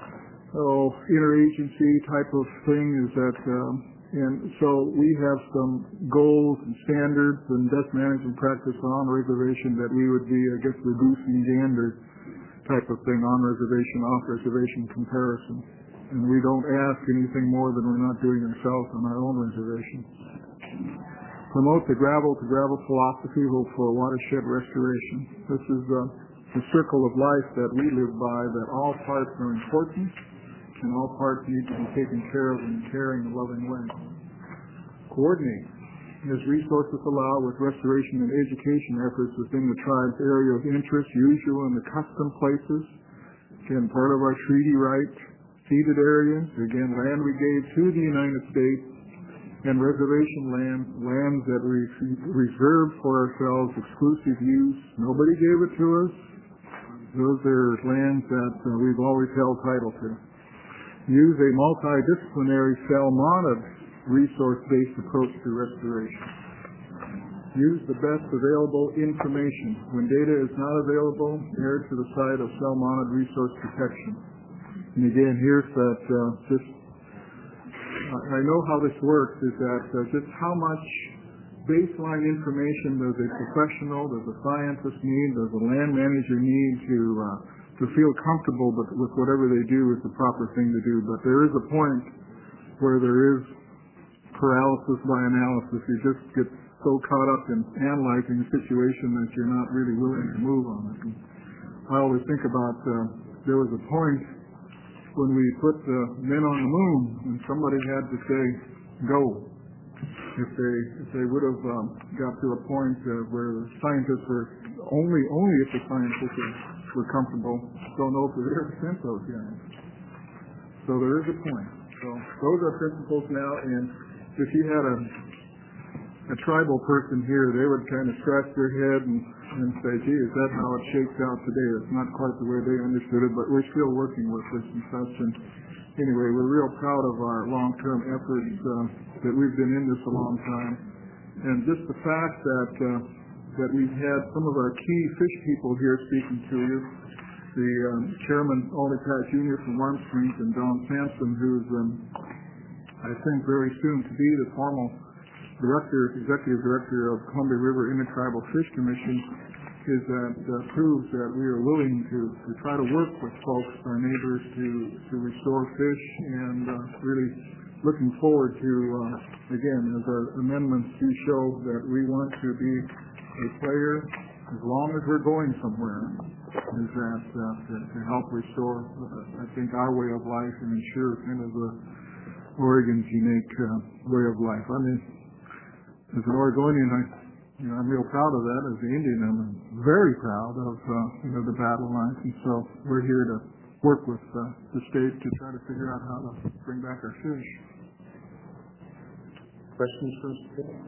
oh, interagency type of thing is that, um, and so we have some goals and standards and best management practice on reservation that we would be, I guess, reducing gander type of thing, on reservation, off reservation comparison. And we don't ask anything more than we're not doing ourselves on our own reservation. Promote the gravel to gravel philosophy for watershed restoration. This is uh, the circle of life that we live by, that all parts are important and all parts need to be taken care of in a caring and loving way. Coordinate as resources allow with restoration and education efforts within the tribe's area of interest, usual in the custom places. Again, part of our treaty rights, ceded areas, again, land we gave to the United States, and reservation land, lands that we reserved for ourselves, exclusive use. Nobody gave it to us. Those are lands that uh, we've always held title to. Use a multidisciplinary Salmonid resource-based approach to restoration. Use the best available information. When data is not available, err to the side of Salmonid resource protection. And again, here's that, uh, just, I know how this works, is that uh, just how much baseline information does a professional, does a scientist need, does a land manager need to uh, to feel comfortable but with whatever they do is the proper thing to do. But there is a point where there is paralysis by analysis. You just get so caught up in analyzing the situation that you're not really willing to move on it. And I always think about uh, there was a point when we put uh, men on the moon and somebody had to say, go. If they if they would have um, got to a point uh, where the scientists were only only if the scientists were, were comfortable, don't know if we ever sent those guys. So there is a point. So those are principles now, and if you had a a tribal person here, they would kind of scratch their head and, and say, gee, is that how it shakes out today? It's not quite the way they understood it, but we're still working with this and such. And anyway, we're real proud of our long-term efforts, uh, that we've been in this a long time. And just the fact that uh, that we've had some of our key fish people here speaking to you. The um, Chairman, Ollie Pat Junior from Warm Springs, and Don Sampson, who's, um, I think, very soon to be the formal director, executive director of Columbia River Intertribal Fish Commission, is that uh, proves that we are willing to, to try to work with folks, our neighbors, to, to restore fish, and uh, really looking forward to, uh, again, as our amendments do show, that we want to be a player as long as we're going somewhere, is that uh, to, to help restore, uh, I think, our way of life and ensure kind of the Oregon's unique uh, way of life. I mean, as an Oregonian, I, you know, I'm real proud of that. As an Indian, I'm very proud of uh, you know, the battle lines, and so we're here to work with uh, the state to try to figure out how to bring back our fish. Questions for Mister Chair?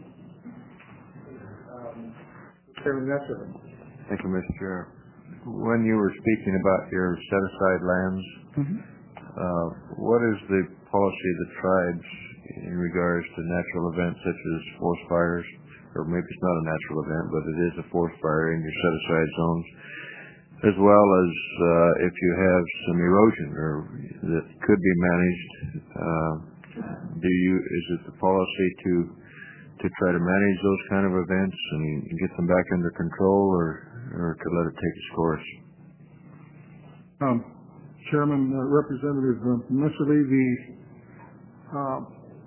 Um, Chairman Nesser. Thank you, Mister Chair. When you were speaking about your set-aside lands, Mm-hmm. uh, what is the policy of the tribes in regards to natural events such as forest fires, or maybe it's not a natural event, but it is a forest fire in your set-aside zones, as well as uh, if you have some erosion or that could be managed? Uh, do you is it the policy to to try to manage those kind of events and get them back under control, or or to let it take its course? Um, Chairman, uh, Representative uh, Messerly, the uh,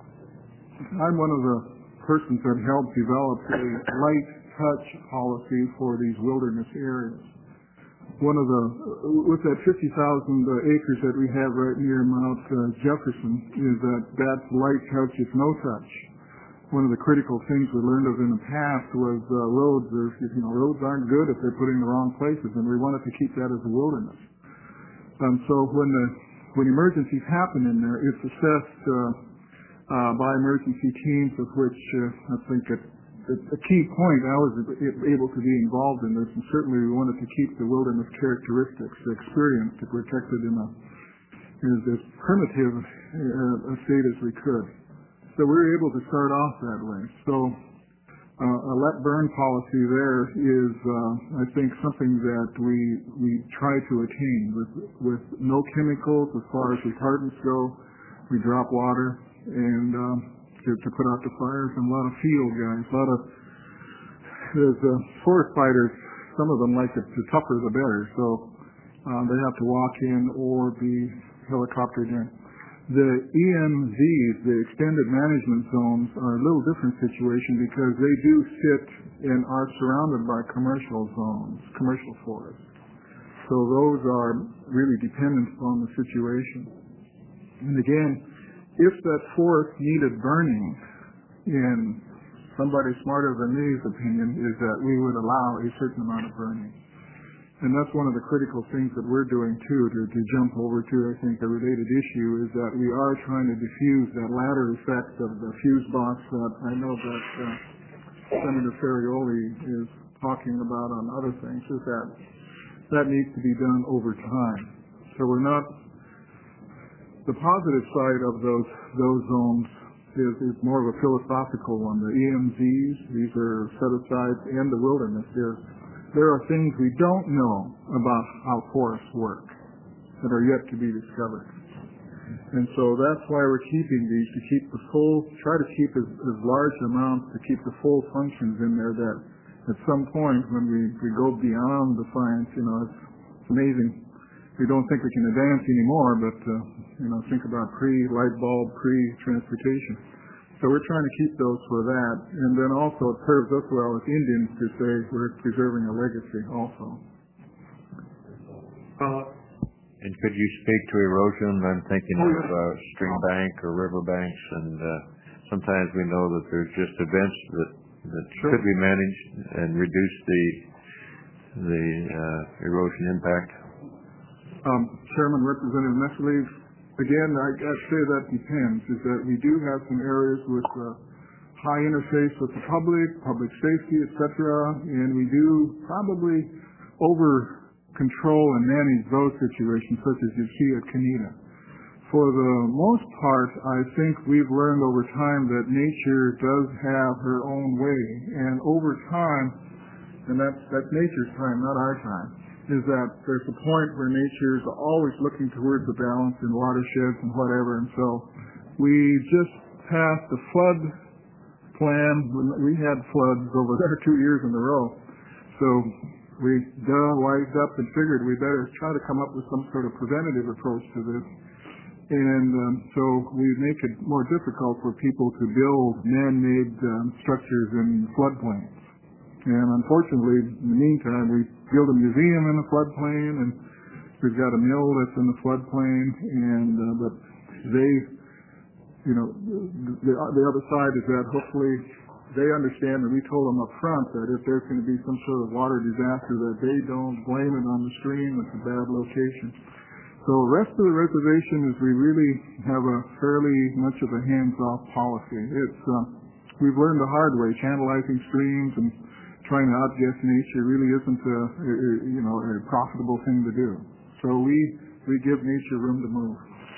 I'm one of the persons that helped develop a light touch policy for these wilderness areas. One of the, with that fifty thousand uh, acres that we have right near Mount uh, Jefferson, is that that's light touch, is no touch. One of the critical things we learned of in the past was uh, roads. Are, you know, roads aren't good if they're put in the wrong places, and we wanted to keep that as a wilderness. Um, so when the when emergencies happen in there, it's assessed uh, uh, by emergency teams, of which uh, I think it, it, a key point I was able to be involved in this, and certainly we wanted to keep the wilderness characteristics, the experience, to protect it in a in as primitive uh, a state as we could. So we were able to start off that way. So uh, a let burn policy there is, uh, I think, something that we we try to attain with with no chemicals as far as retardants go. We drop water and um, to, to put out the fires, and a lot of field guys, a lot of there's uh, forest fighters. Some of them like it, the tougher the better. So uh, they have to walk in or be helicoptered in. The E M Zs, the extended management zones, are a little different situation because they do sit and are surrounded by commercial zones, commercial forests. So those are really dependent on the situation. And again, if that forest needed burning, in somebody smarter than me's opinion, is that we would allow a certain amount of burning. And that's one of the critical things that we're doing, too, to, to jump over to, I think, a related issue, is that we are trying to diffuse that ladder effect of the fuse box that I know that uh, Senator Ferrioli is talking about on other things, is that that needs to be done over time. So we're not, the positive side of those those zones is, is more of a philosophical one. The E M Zs, these are set-asides, and the wilderness, they're There are things we don't know about how forests work that are yet to be discovered. And so that's why we're keeping these, to keep the full, try to keep as, as large amounts, to keep the full functions in there, that at some point when we, we go beyond the science, you know, it's, it's amazing. We don't think we can advance anymore, but, uh, you know, think about pre-light bulb, pre-transportation. So we're trying to keep those for that, and then also it serves us well as Indians to say we're preserving a legacy also. Uh, and could you speak to erosion? I'm thinking oh, of yes. uh, stream bank or river banks, and uh, sometimes we know that there's just events that, that Sure. could be managed and reduce the the uh, erosion impact. Um, Chairman, Representative Messerly, again, I I'd say that depends, is that we do have some areas with uh, high interface with the public, public safety, et cetera, and we do probably over control and manage those situations, such as you see at Canida. For the most part, I think we've learned over time that nature does have her own way, and over time, and that's, that's nature's time, not our time, is that there's a point where nature is always looking towards the balance in watersheds and whatever, and so we just passed the flood plan. We had floods over there two years in a row, so we duh, wised up and figured we better try to come up with some sort of preventative approach to this. And um, so we make it more difficult for people to build man-made um, structures in floodplains. And unfortunately, in the meantime, we build a museum in the floodplain, and we've got a mill that's in the floodplain. And uh, but they, you know, the, the other side is that hopefully they understand, and we told them up front that if there's going to be some sort of water disaster, that they don't blame it on the stream. It's a bad location. So the rest of the reservation is we really have a fairly much of a hands-off policy. It's uh, we've learned the hard way. Channelizing streams and trying to outguess nature really isn't a, a you know a profitable thing to do. So we we give nature room to move.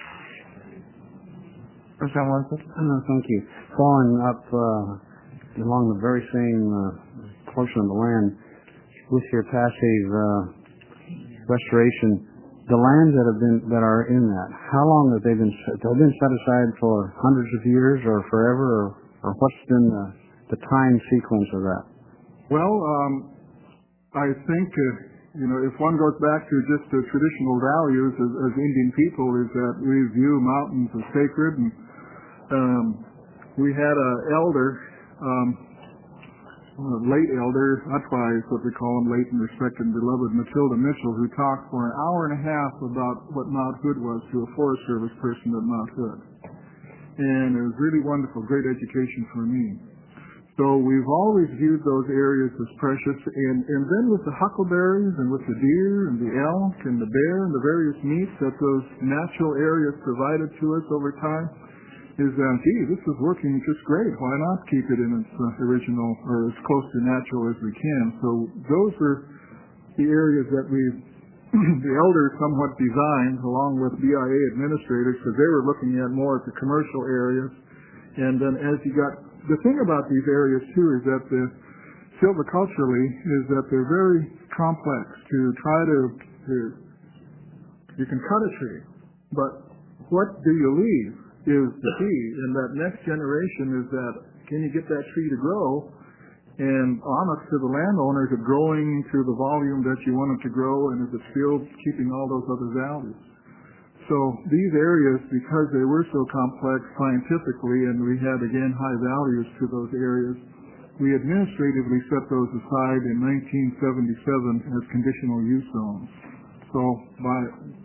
Representative Lunsford? No, thank you. Following up uh, along the very same uh, portion of the land with your passive uh, restoration. The lands that have been that are in that, how long have they been have they been set aside for? Hundreds of years or forever, or, or what's been the, the time sequence of that? Well, um, I think uh, you know if one goes back to just the traditional values as, as Indian people, is that we view mountains as sacred, and um, we had an elder. Um, Uh, late elder, Atwai is what we call him, late and respected and beloved Matilda Mitchell, who talked for an hour and a half about what Mount Hood was to a Forest Service person at Mount Hood. And it was really wonderful, great education for me. So we've always viewed those areas as precious, and, and then with the huckleberries and with the deer and the elk and the bear and the various meats that those natural areas provided to us over time, is that, gee, this is working just great. Why not keep it in its uh, original, or as close to natural as we can? So those are the areas that we, the elders somewhat designed, along with B I A administrators, because they were looking at more at the commercial areas. And then as you got, the thing about these areas too is that the silviculturally is that they're very complex to try to, to you can cut a tree, but what do you leave? Is the key, and that next generation is that can you get that tree to grow, and honest to the landowners of growing to the volume that you want it to grow, and is it still keeping all those other values? So these areas, because they were so complex scientifically, and we had again high values to those areas, we administratively set those aside in nineteen seventy-seven as conditional use zones. So by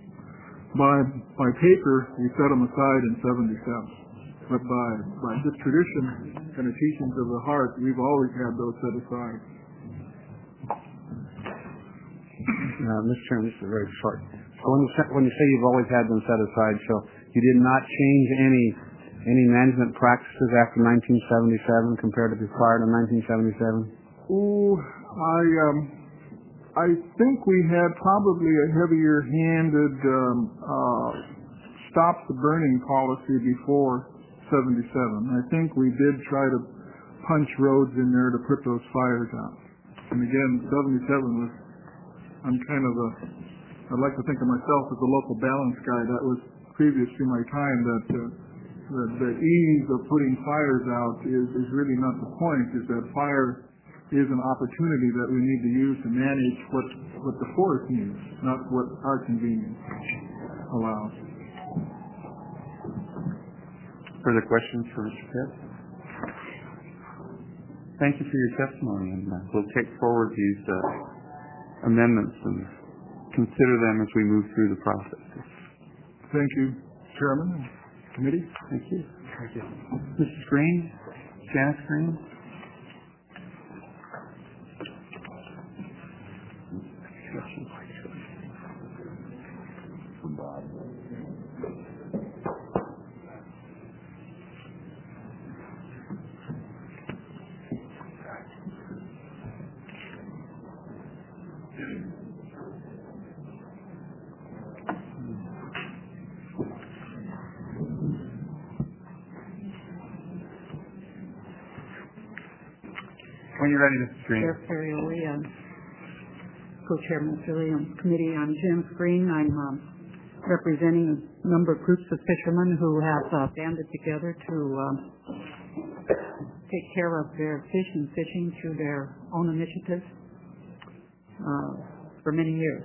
By by paper, we set them aside in seventy-seven, but by by just tradition and the teachings of the heart, we've always had those set aside. Uh, Mister Chairman, this is very short. So when you, say, when you say you've always had them set aside, so you did not change any any management practices after nineteen seventy-seven compared to prior to nineteen seventy-seven? Ooh, I um. I think we had probably a heavier-handed um, uh, stop the burning policy before seventy-seven. I think we did try to punch roads in there to put those fires out. And again, seventy-seven was, I'm kind of a, I'd like to think of myself as a local balance guy. That was previous to my time, that uh, the, the ease of putting fires out is, is really not the point, is that fire is an opportunity that we need to use to manage what, what the forest needs, not what our convenience allows. Further questions for Mister Pitt? Thank you for your testimony, and uh, we'll take forward these uh, amendments and consider them as we move through the process. Thank you, Chairman and Committee. Thank you. Thank you. Missus Green, Janice Green. When when you're ready, Missus Green. Chair Ferrioli, uh, Co-Chairman Affiliate Committee on Jim Green. I'm um, representing a number of groups of fishermen who have uh, banded together to um, take care of their fish and fishing through their own initiatives uh, for many years.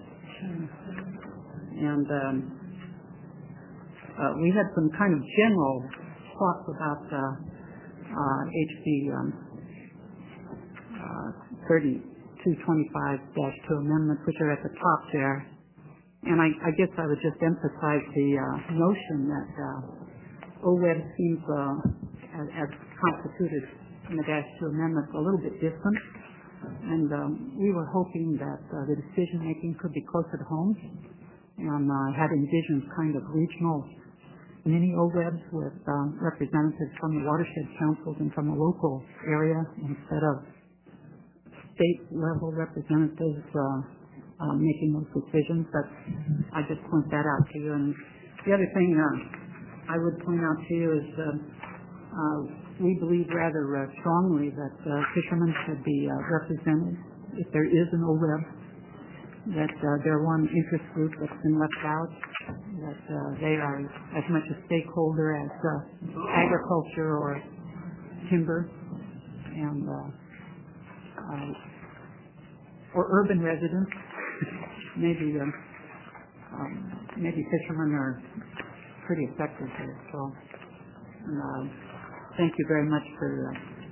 And um, uh, we had some kind of general thoughts about uh, uh, H B um, uh, thirty-two twenty-five dash two amendments, which are at the top there. And I, I guess I would just emphasize the uh, notion that uh, O W E B seems, uh, as, as constituted in the dash two amendments, a little bit different. And um, we were hoping that uh, the decision-making could be closer to home, and uh, had envisioned kind of regional mini O W E Bs with uh, representatives from the watershed councils and from the local area instead of state-level representatives uh, uh, making those decisions. But I just point that out to you. And the other thing uh, I would point out to you is uh, uh, we believe rather uh, strongly that uh, fishermen should be uh, represented if there is an O W E B, that uh, they're one interest group that's been left out, that uh, they are as much a stakeholder as uh, agriculture or timber, and uh, uh, or urban residents. maybe um, um, maybe fishermen are pretty effective here. So and, uh, thank you very much for the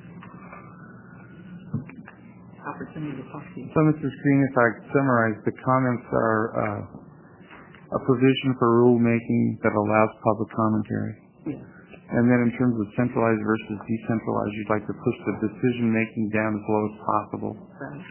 opportunity to talk to you. So, Mister Green, if I summarize, the comments are uh, a provision for rulemaking that allows public commentary. Yes. And then in terms of centralized versus decentralized, you'd like to push the decision-making down as low as possible. Right.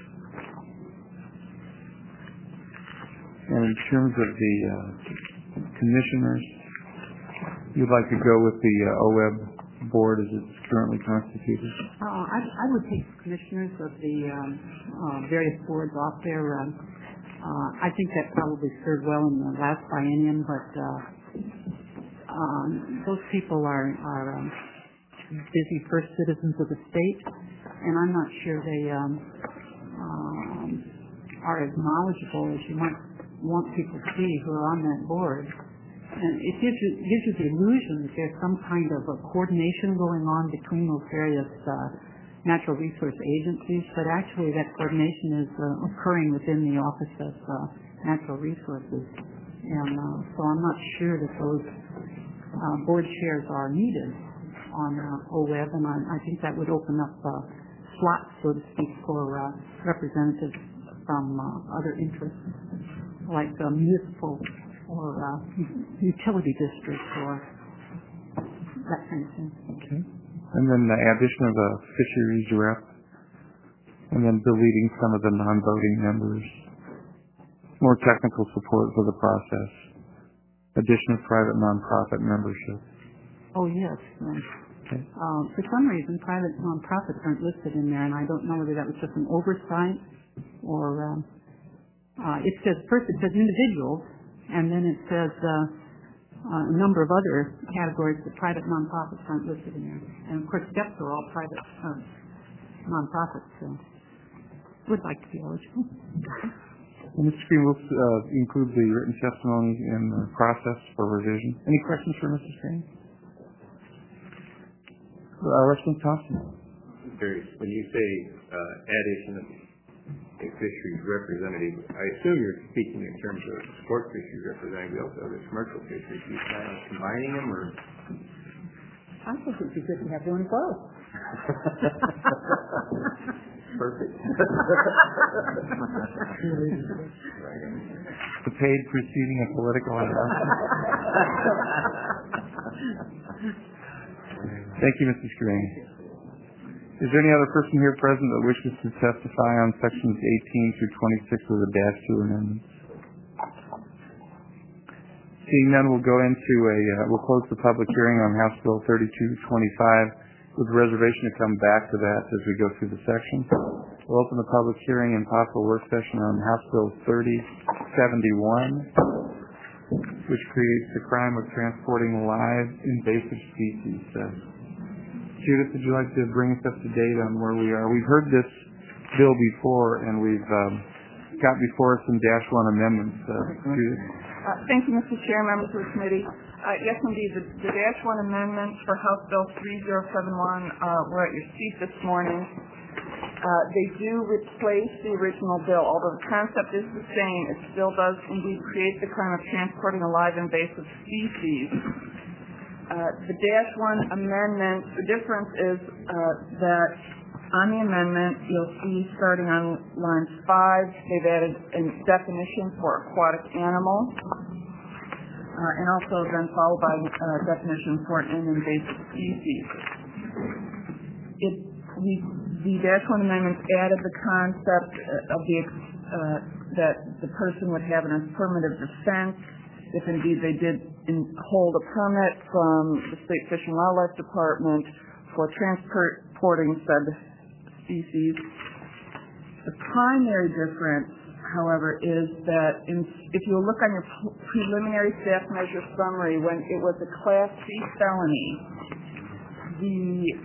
And in terms of the uh, commissioners, you'd like to go with the uh, O W E B board as it's currently constituted? Uh, I, I would take the commissioners of the um, uh, various boards off there. Um, uh, I think that probably served well in the last biennium, but uh, um, those people are, are um, busy first citizens of the state, and I'm not sure they um, um, are as knowledgeable as you might want people to be who are on that board. And it gives you, gives you the illusion that there's some kind of a coordination going on between those various uh, natural resource agencies, but actually that coordination is uh, occurring within the Office of uh, Natural Resources. And uh, so I'm not sure that those uh, board chairs are needed on uh, O W E B, and I, I think that would open up uh, slots, so to speak, for uh, representatives from uh, other interests, like uh, municipal or uh, utility districts or that kind of thing. Okay. And then the addition of a fisheries rep, and then deleting some of the non-voting members. More technical support for the process. Addition of private nonprofit membership. Oh, yes. Okay. Uh, for some reason, private nonprofits aren't listed in there, and I don't know whether that was just an oversight or um, uh, it says first it says individuals, and then it says uh, uh, a number of other categories, but private nonprofits aren't listed in there. And of course, S T E Ps are all private uh, nonprofits, so would like to be eligible. Well, Mister Green will uh, include the written testimony in the process for revision. Any questions for Mister Green? Uh, Representative Thompson. Curious, when you say uh, addition of a fisheries representative, I assume you're speaking in terms of sport fisheries representative. We also have the commercial fisheries. Do you plan on combining them, or? I think it would be good to have one of both. Perfect. The paid preceding a political announcement. Thank you, Missus Green. Is there any other person here present that wishes to testify on sections eighteen through twenty-six of the dash two amendments? Seeing none, we'll go into a, uh, we'll close the public hearing on House Bill thirty-two twenty-five with the reservation to come back to that as we go through the section. We'll open the public hearing and possible work session on House Bill thirty seventy-one, which creates the crime of transporting live invasive species. Uh, Judith, would you like to bring us up to date on where we are? We've heard this bill before, and we've um, got before us some dash one amendments. Uh, Judith? Uh, thank you, Mister Chair, members of the committee. Uh, yes, indeed, the, the dash one amendments for House Bill three zero seven one uh, were at your seat this morning. Uh, they do replace the original bill. Although the concept is the same, it still does indeed create the crime of transporting a live invasive species. Uh, the dash one amendment, the difference is uh, that on the amendment, you'll see starting on line five, they've added a definition for aquatic animal, uh, and also then followed by a definition for an invasive species. It, we, the dash one amendments added the concept of the uh, that the person would have an affirmative defense if indeed they did in, hold a permit from the State Fish and Wildlife Department for transporting said species. The primary difference, however, is that in, if you look on your preliminary staff measure summary, when it was a Class C felony, the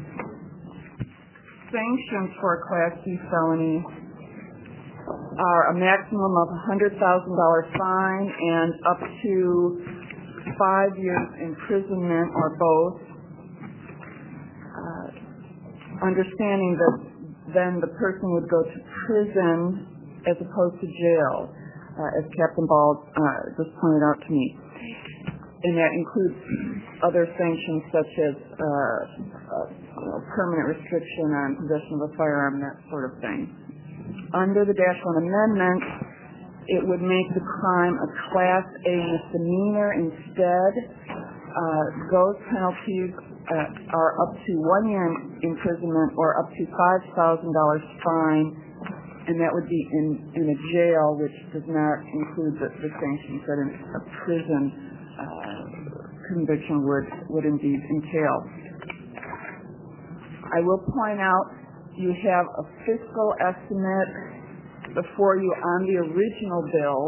sanctions for a Class C felony are a maximum of a one hundred thousand dollars fine and up to five years imprisonment or both. Uh, understanding that then the person would go to prison as opposed to jail, uh, as Captain Ball uh, just pointed out to me. And that includes other sanctions such as uh, uh, you know, permanent restriction on possession of a firearm, that sort of thing. Under the dash one amendment, it would make the crime a Class A misdemeanor instead. Uh, those penalties uh, are up to one year imprisonment or up to five thousand dollars fine, and that would be in, in a jail, which does not include the, the sanctions that a prison uh, conviction would, would indeed entail. I will point out you have a fiscal estimate before you on the original bill,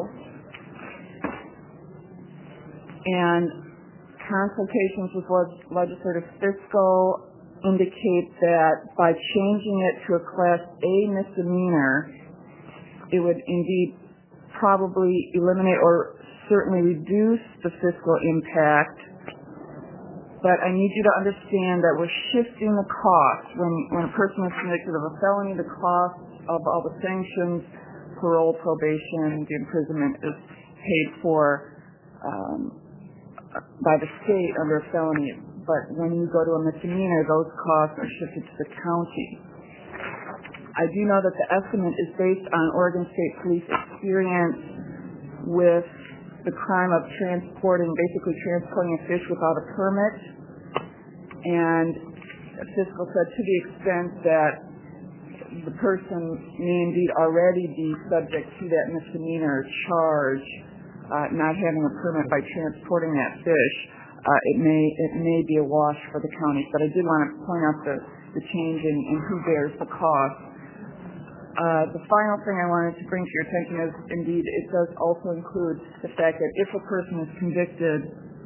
and consultations with legislative fiscal indicate that by changing it to a Class A misdemeanor, it would indeed probably eliminate or certainly reduce the fiscal impact. But I need you to understand that we're shifting the cost. When, when a person is convicted of a felony, the cost of all the sanctions, parole, probation, the imprisonment is paid for um, by the state under a felony. But when you go to a misdemeanor, those costs are shifted to the county. I do know that the estimate is based on Oregon State Police experience with the crime of transporting, basically transporting a fish without a permit. And fiscal said to the extent that the person may indeed already be subject to that misdemeanor charge, uh, not having a permit by transporting that fish, uh, it may it may be a wash for the county. But I did want to point out the, the change in, in who bears the cost. Uh, the final thing I wanted to bring to your attention is, indeed, it does also include the fact that if a person is convicted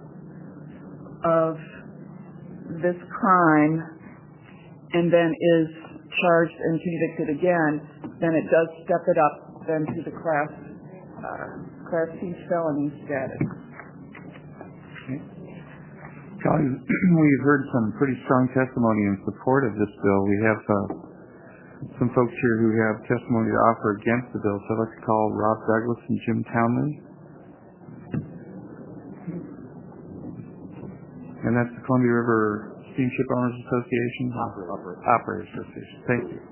of this crime and then is charged and convicted again, then it does step it up then to the Class uh, Class C felony status. Okay. Colleagues, we've heard some pretty strong testimony in support of this bill. We have uh, some folks here who have testimony to offer against the bill, so I'd like to call Rob Douglas and Jim Townley. And that's the Columbia River Steamship Owners Association? Operator. Operator Association. Thank you.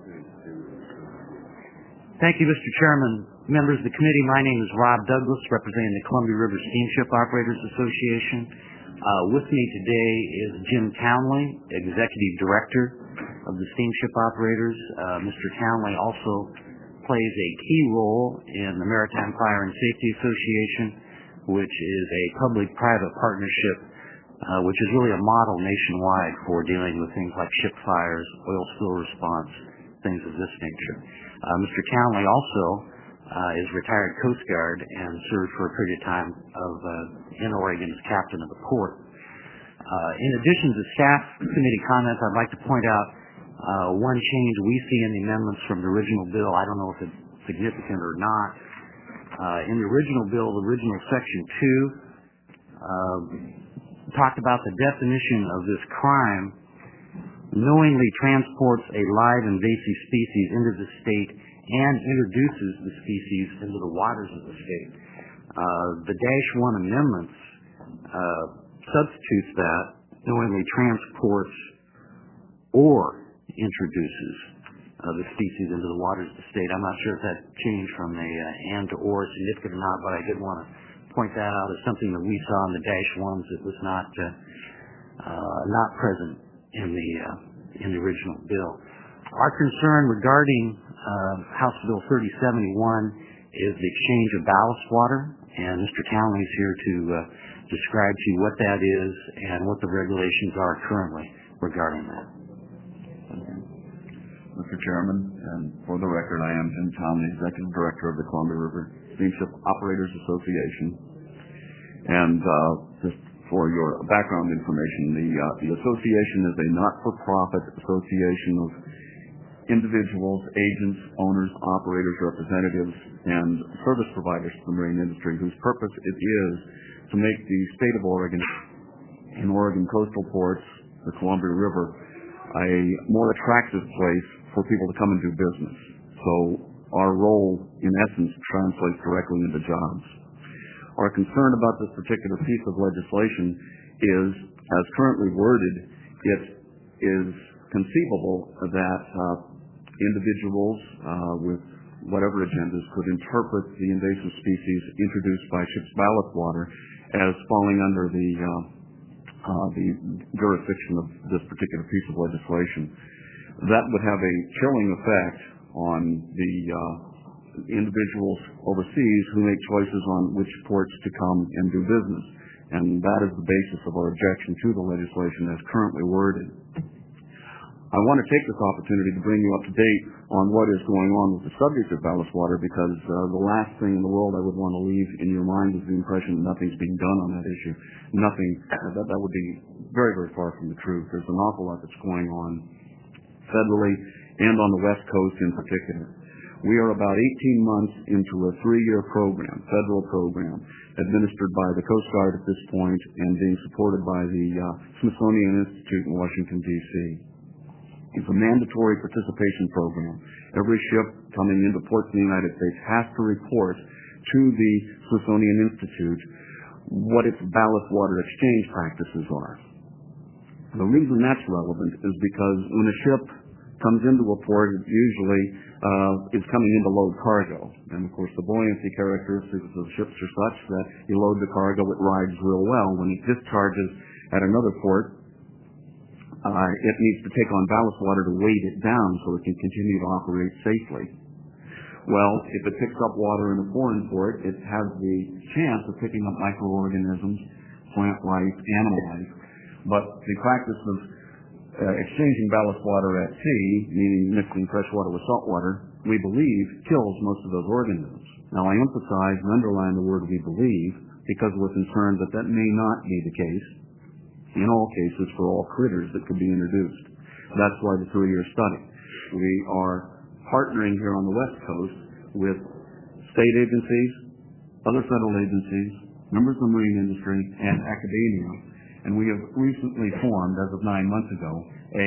Thank you, Mister Chairman. Members of the committee, my name is Rob Douglas, representing the Columbia River Steamship Operators Association. Uh, with me today is Jim Townley, Executive Director of the Steamship Operators. Uh, Mister Townley also plays a key role in the Maritime Fire and Safety Association, which is a public-private partnership, uh, which is really a model nationwide for dealing with things like ship fires, oil spill response, things of this nature. Uh, Mister Townley also uh, is retired Coast Guard and served for a period of time of uh, in Oregon as captain of the port. Uh, in addition to staff committee comments, I'd like to point out Uh, one change we see in the amendments from the original bill, I don't know if it's significant or not. Uh, in the original bill, the original section two uh, talked about the definition of this crime: knowingly transports a live invasive species into the state and introduces the species into the waters of the state. Uh, the dash one amendments uh, substitutes that, knowingly transports or introduces uh, the species into the waters of the state. I'm not sure if that changed from a uh, and to or is significant or not, but I did want to point that out as something that we saw in the dash ones that was not uh, uh, not present in the uh, in the original bill. Our concern regarding uh, House Bill thirty seventy-one is the exchange of ballast water, and Mister Townley is here to uh, describe to you what that is and what the regulations are currently regarding that. Mister Chairman, and for the record, I am Jim Townley, Executive Director of the Columbia River Steamship Operators Association. And uh, just for your background information, the, uh, the association is a not-for-profit association of individuals, agents, owners, operators, representatives, and service providers to the marine industry, whose purpose it is to make the state of Oregon and Oregon coastal ports, the Columbia River, a more attractive place for people to come and do business. So our role, in essence, translates directly into jobs. Our concern about this particular piece of legislation is, as currently worded, it is conceivable that uh, individuals uh, with whatever agendas could interpret the invasive species introduced by ship's ballast water as falling under the uh, uh, the jurisdiction of this particular piece of legislation. That would have a chilling effect on the uh, individuals overseas who make choices on which ports to come and do business. And that is the basis of our objection to the legislation as currently worded. I want to take this opportunity to bring you up to date on what is going on with the subject of ballast water, because uh, the last thing in the world I would want to leave in your mind is the impression that nothing's being done on that issue. Nothing. That, that would be very, very far from the truth. There's an awful lot that's going on federally and on the West Coast in particular. We are about eighteen months into a three-year program, federal program, administered by the Coast Guard at this point and being supported by the uh, Smithsonian Institute in Washington, D C It's a mandatory participation program. Every ship coming into ports in the United States has to report to the Smithsonian Institute what its ballast water exchange practices are. The reason that's relevant is because when a ship comes into a port, it usually uh, is coming in to load cargo. And of course, the buoyancy characteristics of the ships are such that you load the cargo, it rides real well. When it discharges at another port, uh, it needs to take on ballast water to weight it down so it can continue to operate safely. Well, if it picks up water in a foreign port, it has the chance of picking up microorganisms, plant life, animal life. But the practice of uh, exchanging ballast water at sea, meaning mixing fresh water with salt water, we believe kills most of those organisms. Now, I emphasize and underline the word we believe because we're concerned that that may not be the case in all cases for all critters that could be introduced. That's why the three-year study. We are partnering here on the West Coast with state agencies, other federal agencies, members of the marine industry, and academia. And we have recently formed, as of nine months ago, a,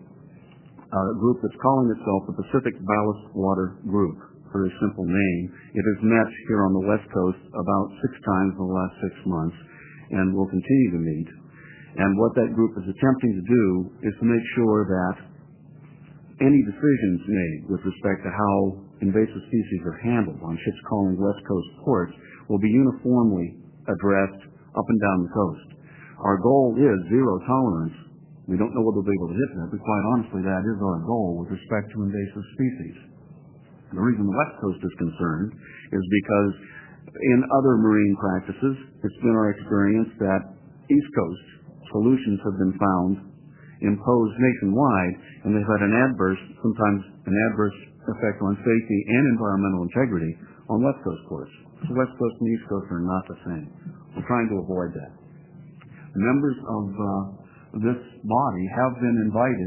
a group that's calling itself the Pacific Ballast Water Group. Very simple name. It has met here on the West Coast about six times in the last six months and will continue to meet. And what that group is attempting to do is to make sure that any decisions made with respect to how invasive species are handled on ships calling West Coast ports will be uniformly addressed up and down the coast. Our goal is zero tolerance. We don't know whether we'll be able to hit that, but quite honestly, that is our goal with respect to invasive species. The reason the West Coast is concerned is because in other marine practices, it's been our experience that East Coast solutions have been found, imposed nationwide, and they've had an adverse, sometimes an adverse effect on safety and environmental integrity on West Coast ports. So West Coast and East Coast are not the same. We're trying to avoid that. Members of uh, this body have been invited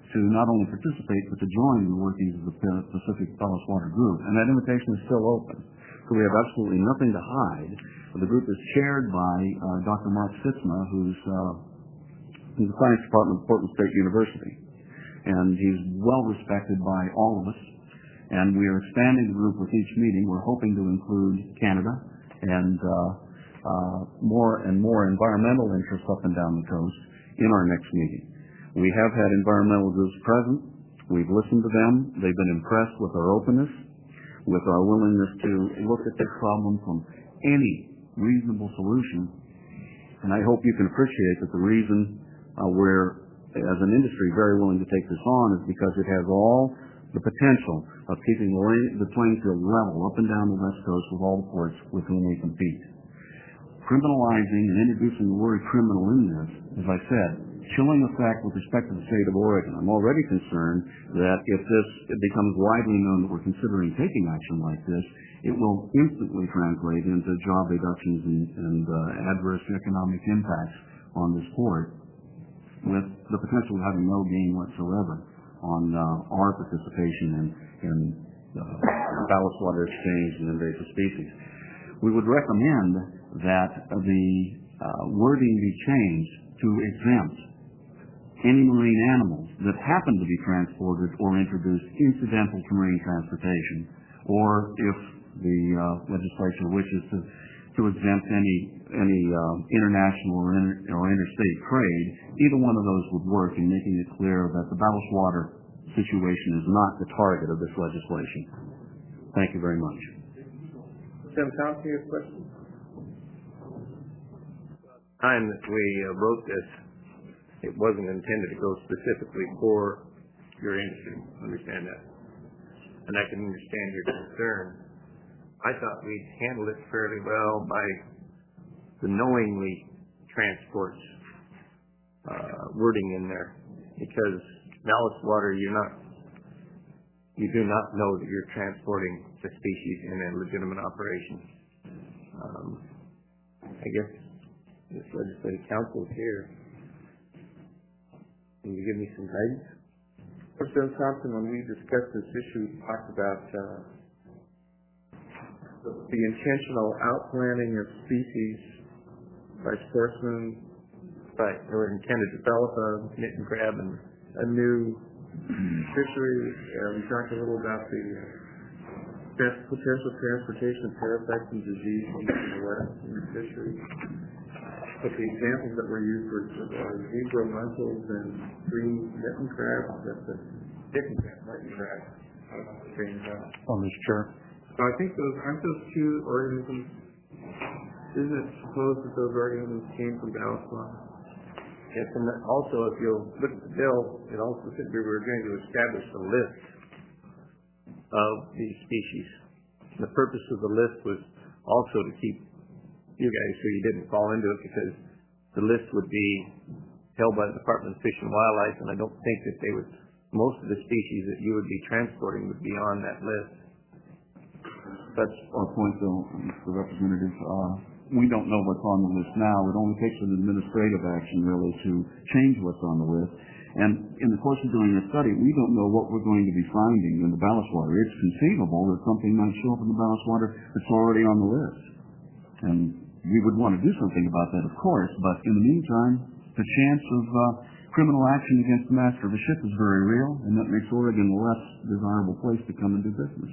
to not only participate but to join the workings of the Pacific Ballast Water Group, and that invitation is still open. So we have absolutely nothing to hide. The group is chaired by uh, Doctor Mark Sitzma, who's uh, in the Science Department of Portland State University, and he's well respected by all of us. And we are expanding the group with each meeting. We're hoping to include Canada and uh, uh, more and more environmental interests up and down the coast in our next meeting. We have had environmental groups present. We've listened to them. They've been impressed with our openness, with our willingness to look at this problem from any reasonable solution. And I hope you can appreciate that the reason uh, we're, as an industry, very willing to take this on is because it has all the potential of keeping the playing field level up and down the West Coast with all the ports with whom we compete. Criminalizing and introducing the word criminal in this, as I said, chilling effect with respect to the state of Oregon. I'm already concerned that if this it becomes widely known that we're considering taking action like this, it will instantly translate into job reductions and, and uh, adverse economic impacts on this port, with the potential of having no gain whatsoever on uh, our participation in, in uh, ballast water exchange and invasive species. We would recommend that the uh, wording be changed to exempt any marine animals that happen to be transported or introduced incidental to marine transportation, or if the uh, legislature wishes to, to exempt any any uh, international or, inter, or interstate trade, either one of those would work in making it clear that the ballast water situation is not the target of this legislation. Thank you very much. Senator Thompson, you have a question? Time that we uh, wrote this, it wasn't intended to go specifically for your industry. Understand that. And I can understand your concern. I thought we'd handle it fairly well by the knowingly transports uh, wording in there, because ballast water, you're not, you do not know that you're transporting the species in a legitimate operation. Um, I guess this legislative council is here. Can you give me some guidance? Representative Thompson, when we discussed this issue, we talked about uh, the, the intentional outplanting of species by sportsmen, by or intended to develop a knit and grab and a new fishery. Uh, we talked a little about the uh, potential transportation of parasites and disease in the west in the fishery. But the examples that were used were uh, zebra mussels and green mitten crabs. That's a different kind of mitten crab. Oh, Mister Chair. So I think those aren't those two organisms. Isn't it supposed that those organisms came from ballast water? Yes, and also if you'll look at the bill, it also said we were going to establish a list of these species. And the purpose of the list was also to keep you guys so you didn't fall into it, because the list would be held by the Department of Fish and Wildlife, and I don't think that they would, most of the species that you would be transporting would be on that list. That's our point, though, Mister Representative. Uh, we don't know what's on the list now. It only takes an administrative action, really, to change what's on the list. And in the course of doing a study, we don't know what we're going to be finding in the ballast water. It's conceivable that something might show up in the ballast water that's already on the list. And we would want to do something about that, of course, but in the meantime, the chance of uh, criminal action against the master of a ship is very real, and that makes Oregon a less desirable place to come and do business.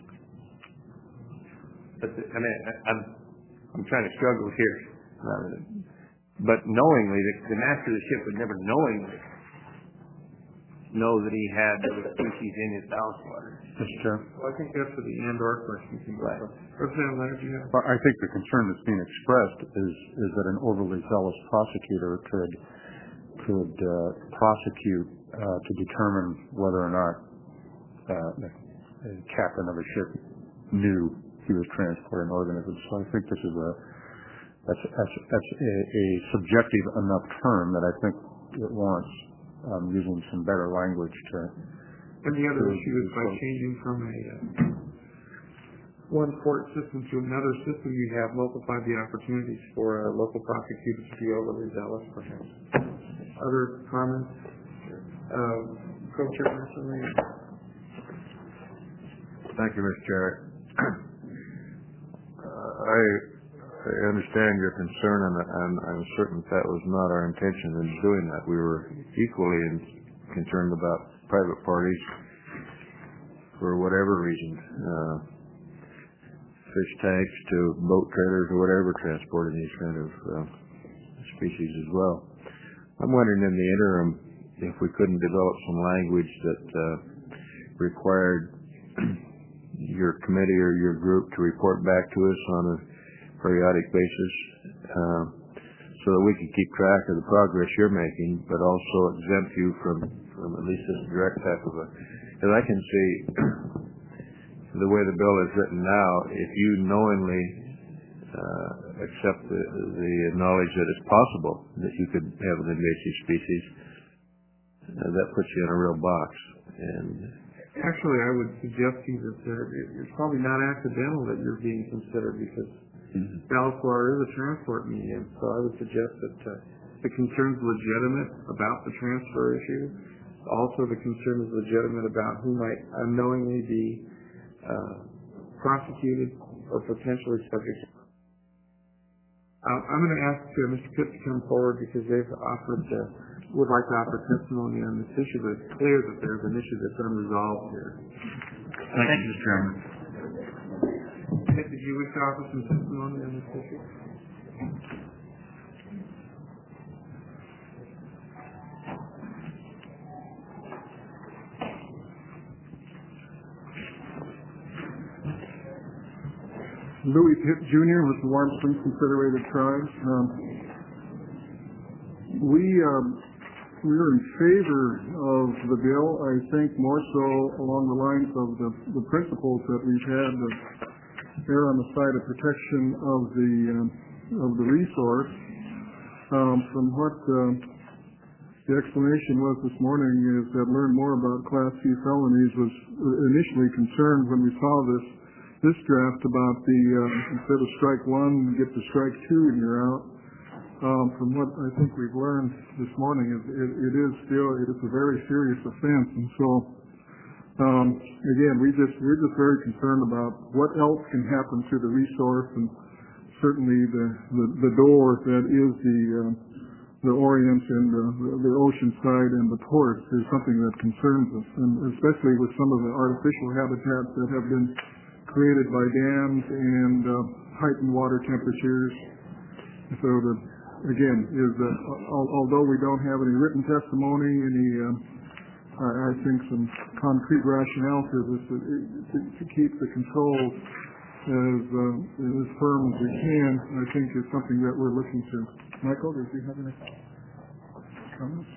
But the, I mean, I, I'm I'm trying to struggle here. Uh, but knowingly, the, the master of the ship would never knowingly know that he had those species in his ballast water. Mister Chair. Well, I think that's for the and/or question. Right. Representative Leonard, you have? Well, I think the concern that's being expressed is is that an overly zealous prosecutor could could uh, prosecute uh, to determine whether or not uh, a captain of a ship knew he was transporting organisms. So I think this is a that's that's, that's a, a subjective enough term that I think it warrants um, using some better language to. And the other issue is by changing from a uh, one court system to another system, you have multiplied the opportunities for uh, local prosecutors to be overly zealous, perhaps. Other comments? Um, Co-Chairperson Lane. Thank you, Mister Chair. Uh, I, I understand your concern, and, and I'm certain that was not our intention in doing that. We were equally in, concerned about private parties for whatever reason, uh, fish tanks to boat trailers or whatever, transporting these kind of uh, species as well. I'm wondering in the interim if we couldn't develop some language that uh, required your committee or your group to report back to us on a periodic basis uh, so that we can keep track of the progress you're making, but also exempt you from, from at least this direct type of a... Because I can see the way the bill is written now, if you knowingly uh, accept the, the knowledge that it's possible that you could have an invasive species, uh, that puts you in a real box. And actually, I would suggest to you that there, it's probably not accidental that you're being considered, because mm-hmm. ballast water is a transport medium. So I would suggest that uh, the concern is legitimate about the transfer issue. Also, the concern is legitimate about who might unknowingly be uh, prosecuted or potentially subject. Uh, I'm going to ask uh, Mister Pitt to come forward because they've offered, uh, would like to offer testimony on this issue, but it's clear that there's an issue that's unresolved here. Thank you, Mister Chairman. Pitt, did you wish to offer some testimony on this issue? Louis Pitt Junior with the Warm Springs Confederated Tribes. Um, we um, we are in favor of the bill. I think more so along the lines of the, the principles that we've had to err on the side of protection of the um, of the resource. Um, from what uh, the explanation was this morning is that learn more about Class C felonies was initially concerned when we saw this. This draft about the, uh, instead of strike one, get to strike two and you're out. Um, from what I think we've learned this morning, it, it, it is still, it is a very serious offense. And so, um, again, we just, we're just very concerned about what else can happen to the resource, and certainly the, the, the door that is the, uh, the Orient and uh, the ocean side and the ports is something that concerns us, and especially with some of the artificial habitats that have been created by dams and uh, heightened water temperatures. So, the, again, is that although we don't have any written testimony, any, uh, I, I think some concrete rationale to this, to, to, to keep the controls as, uh, as firm as we can, I think is something that we're looking to. Michael, does you have any comments?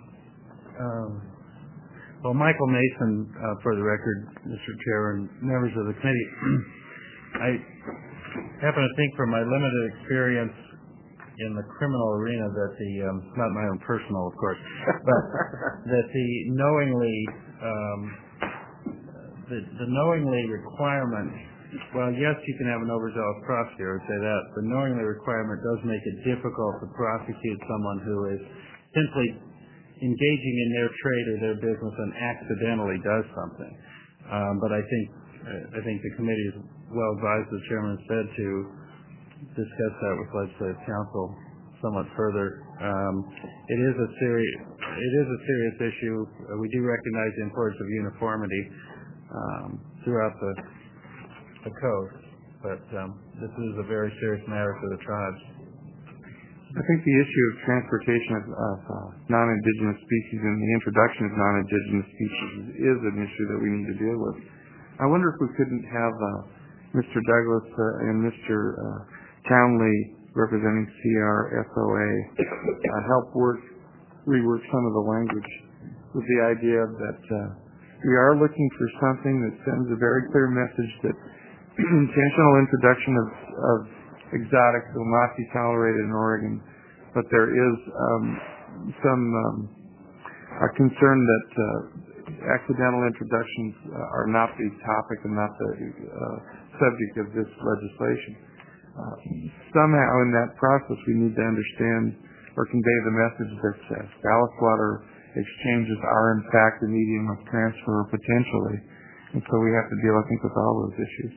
Um. Well, Michael Mason, uh, for the record, Mister Chair and members of the committee, I happen to think from my limited experience in the criminal arena that the, um, not my own personal, of course, but that the knowingly, um, the, the knowingly requirement, well, yes, you can have an overzealous prosecutor, I would say that, the knowingly requirement does make it difficult to prosecute someone who is simply engaging in their trade or their business and accidentally does something. Um, but I think I think the committee is well advised, as the chairman said, to discuss that with legislative council somewhat further. Um, it is a serious it is a serious issue. Uh, we do recognize the importance of uniformity um, throughout the the code, but um, this is a very serious matter for the tribes. I think the issue of transportation of, of uh, non-indigenous species and the introduction of non-indigenous species is an issue that we need to deal with. I wonder if we couldn't have uh, Mister Douglas uh, and Mister Uh, Townley, representing C R S O A, uh, help work, rework some of the language with the idea that uh, we are looking for something that sends a very clear message that intentional introduction of, of exotics will not be tolerated in Oregon, but there is um, some um, a concern that uh, accidental introductions uh, are not the topic and not the uh, subject of this legislation. Uh, somehow in that process we need to understand or convey the message that uh, ballast water exchanges are in fact a medium of transfer potentially. And so we have to deal, I think, with all those issues.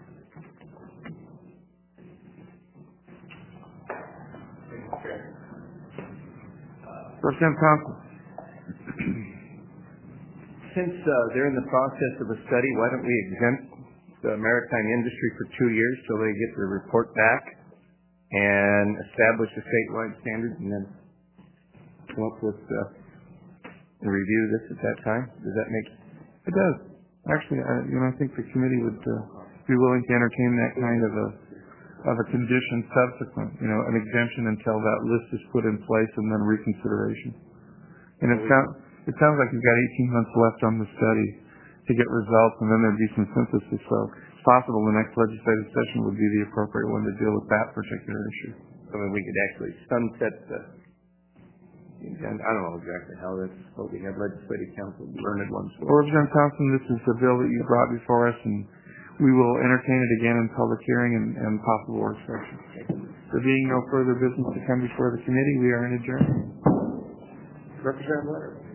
Representative Thompson. Since uh, they're in the process of a study, why don't we exempt the maritime industry for two years till they get their report back and establish a statewide standard, and then come up with uh, and review this at that time? Does that make? It does. Actually, I, you know, I think the committee would uh, be willing to entertain that kind of a of a condition subsequent, you know, an exemption until that list is put in place and then reconsideration. And it sounds it sounds like you've got eighteen months left on the study to get results, and then there'd be some synthesis. So it's possible the next legislative session would be the appropriate one to deal with that particular issue. I mean, we could actually sunset the. And I don't know exactly how that's what we have legislative council learned ones for. Well, Representative Thompson, this is a bill that you brought before us, and we will entertain it again in public hearing and, and possible work session. There being no further business to come before the committee, we are in adjournment. Representative Leonard.